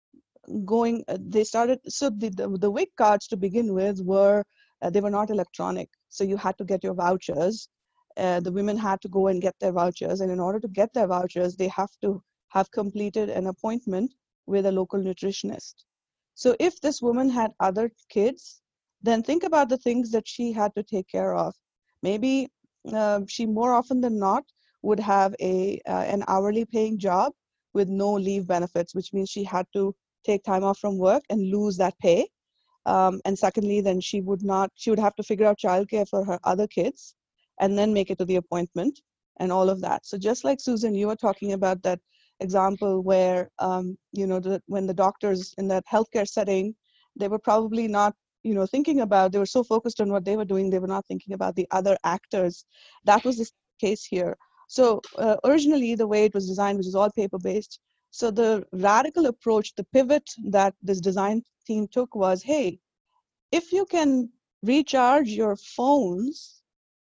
they started, so the WIC cards to begin with were, they were not electronic. So you had to get your vouchers. The women had to go and get their vouchers. And in order to get their vouchers, they have to have completed an appointment with a local nutritionist. So if this woman had other kids, then think about the things that she had to take care of. Maybe she more often than not would have an hourly paying job with no leave benefits, which means she had to take time off from work and lose that pay. And secondly, then she would have to figure out childcare for her other kids and then make it to the appointment and all of that. So just like Susan, you were talking about that example where, when the doctors in that healthcare setting, they were probably not, thinking about, they were so focused on what they were doing, they were not thinking about the other actors. That was the case here. So originally the way it was designed, which is all paper-based, so the radical approach, the pivot that this design team took was, hey, if you can recharge your phones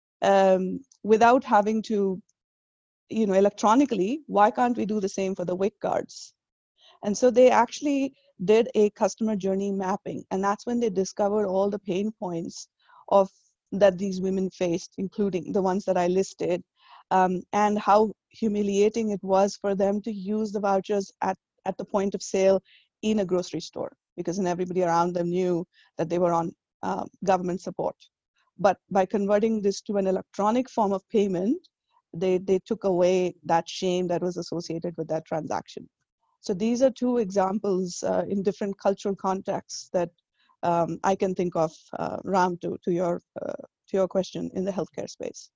without having to, electronically, why can't we do the same for the WIC cards? And so they actually did a customer journey mapping. And that's when they discovered all the pain points that these women faced, including the ones that I listed, and how humiliating it was for them to use the vouchers at the point of sale in a grocery store, because then everybody around them knew that they were on government support. But by converting this to an electronic form of payment, they took away that shame that was associated with that transaction. So these are two examples in different cultural contexts that I can think of, Ram, to your question in the healthcare space.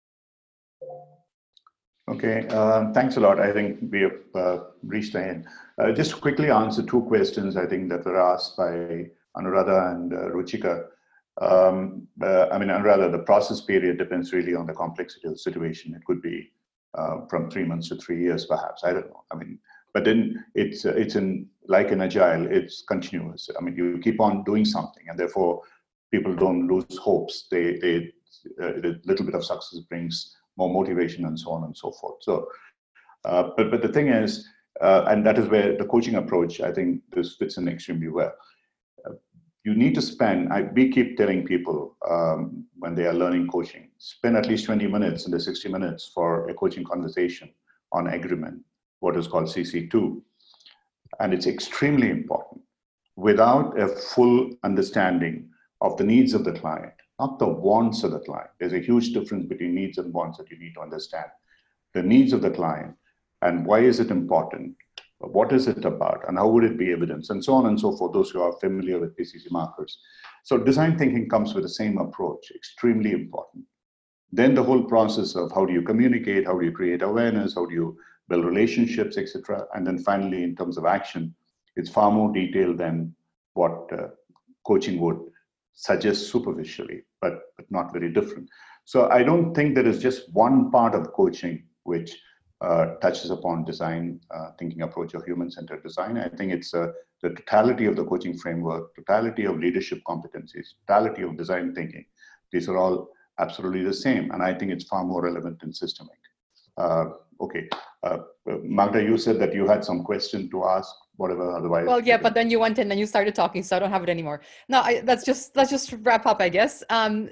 Okay, thanks a lot. I think we have reached the end. Just to quickly answer two questions I think that were asked by Anuradha and Ruchika. I mean, Anuradha, the process period depends really on the complexity of the situation. It could be from 3 months to 3 years, perhaps. I don't know. I mean, but then it's in like in Agile, it's continuous. I mean, you keep on doing something, and therefore people don't lose hopes. A little bit of success brings more motivation and so on and so forth. So, but the thing is, and that is where the coaching approach, I think this fits in extremely well. You need to spend, we keep telling people when they are learning coaching, spend at least 20 minutes in the 60 minutes for a coaching conversation on agreement, what is called CC2. And it's extremely important. Without a full understanding of the needs of the client, not the wants of the client. There's a huge difference between needs and wants that you need to understand. The needs of the client and why is it important? What is it about? And how would it be evidenced? And so on and so forth, those who are familiar with PCC markers. So design thinking comes with the same approach, extremely important. Then the whole process of how do you communicate, how do you create awareness, how do you build relationships, etc. And then finally, in terms of action, it's far more detailed than what coaching would suggest superficially, but not very different. So I don't think there is just one part of coaching which touches upon design thinking approach of human-centered design. I think it's the totality of the coaching framework, totality of leadership competencies, totality of design thinking. These are all absolutely the same, and I think it's far more relevant and systemic. Okay, Magda, you said that you had some question to ask, whatever, otherwise. Well, yeah, but then you went in and you started talking, so I don't have it anymore. No, let's just wrap up, I guess.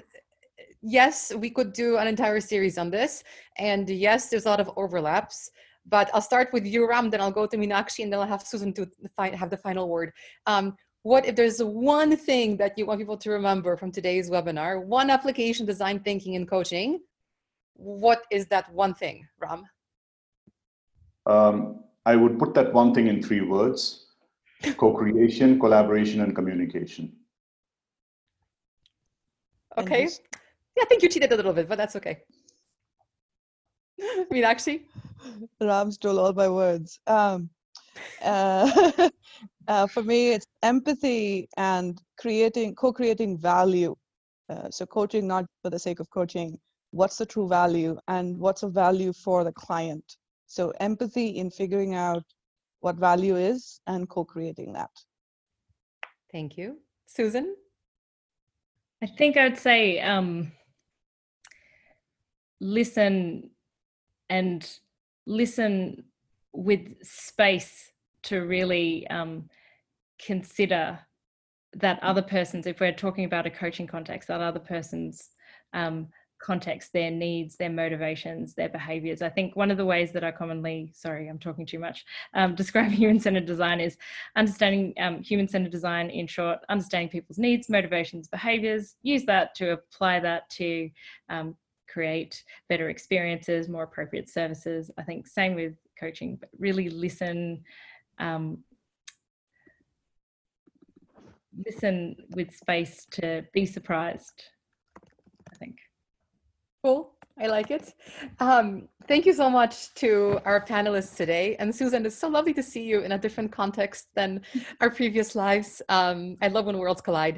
Yes, we could do an entire series on this, and yes, there's a lot of overlaps. But I'll start with you, Ram, then I'll go to Meenakshi, and then I'll have Susan to have the final word. What if there's one thing that you want people to remember from today's webinar, one application, design thinking, and coaching? What is that one thing, Ram? I would put that one thing in 3 words: co-creation, collaboration, and communication. Okay. Yeah, I think you cheated a little bit, but that's okay. Meenakshi? Ram stole all my words. For me, it's empathy and co-creating value. So coaching not for the sake of coaching. What's the true value and what's a value for the client? So empathy in figuring out what value is and co-creating that. Thank you. Susan? I think I'd say listen with space to really consider that other person's, if we're talking about a coaching context, that other person's context, their needs, their motivations, their behaviors. I think one of the ways that I commonly, sorry, I'm talking too much, describe human-centered design is understanding human-centered design, in short, understanding people's needs, motivations, behaviors, use that to apply that to create better experiences, more appropriate services. I think same with coaching, but really listen with space to be surprised, I think. Cool. I like it. Thank you so much to our panelists today. And Susan, it's so lovely to see you in a different context than our previous lives. I love when worlds collide.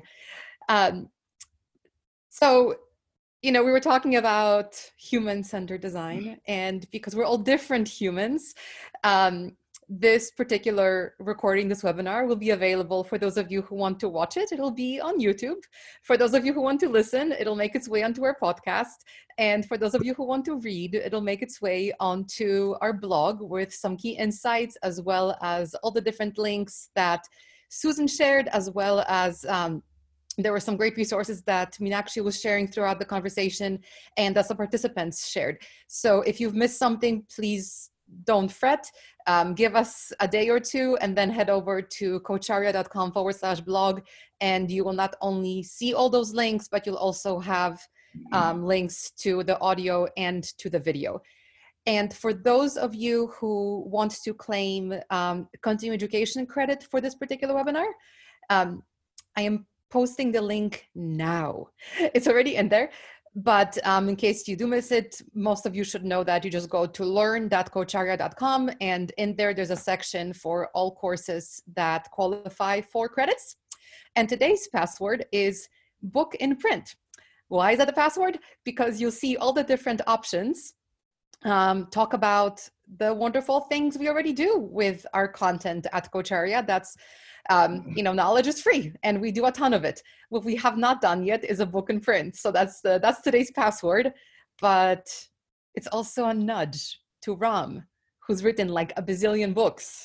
So, you know, we were talking about human-centered design, and because we're all different humans, this particular recording, this webinar, will be available for those of you who want to watch it. It'll be on YouTube. For those of you who want to listen, it'll make its way onto our podcast. And for those of you who want to read, it'll make its way onto our blog with some key insights, as well as all the different links that Susan shared, as well as there were some great resources that Meenakshi was sharing throughout the conversation and that some participants shared. So if you've missed something, please don't fret. Give us a day or two and then head over to coacharya.com/blog, and you will not only see all those links, but you'll also have links to the audio and to the video. And for those of you who want to claim continuing education credit for this particular webinar, I am posting the link now. It's already in there. But in case you do miss it, most of you should know that you just go to learn.coacharya.com, and in there's a section for all courses that qualify for credits. And today's password is book in print. Why is that the password? Because you'll see all the different options talk about the wonderful things we already do with our content at Coacharya. That's knowledge is free, and we do a ton of it. What we have not done yet is a book in print. So that's today's password, but it's also a nudge to Ram, who's written like a bazillion books.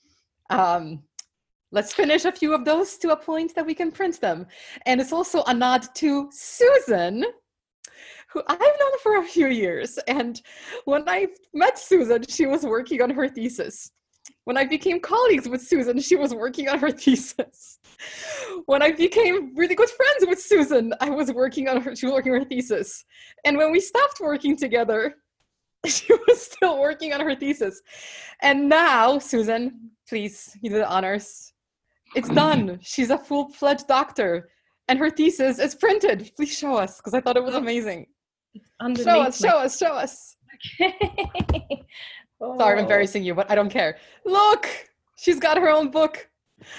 Let's finish a few of those to a point that we can print them. And it's also a nod to Susan, who I've known for a few years. And when I met Susan, she was working on her thesis. When I became colleagues with Susan, she was working on her thesis. When I became really good friends with Susan, she was working on her thesis. And when we stopped working together, she was still working on her thesis. And now, Susan, please, you do the honors. It's done. She's a full-fledged doctor, and her thesis is printed. Please show us, because I thought it was amazing. Show us. Okay. Oh. Sorry, I'm embarrassing you, but I don't care. Look, she's got her own book.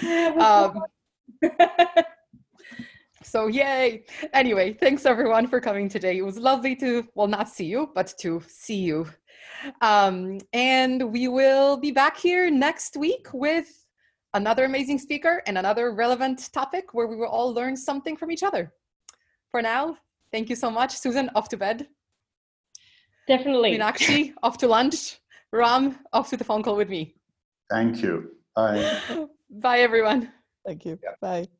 So yay. Anyway, thanks everyone for coming today. It was lovely to, well, not see you, but to see you. And we will be back here next week with another amazing speaker and another relevant topic where we will all learn something from each other. For now, thank you so much. Susan, off to bed. Definitely. Meenakshi, off to lunch. Ram, off to the phone call with me. Thank you. Bye. Bye, everyone. Thank you. Bye.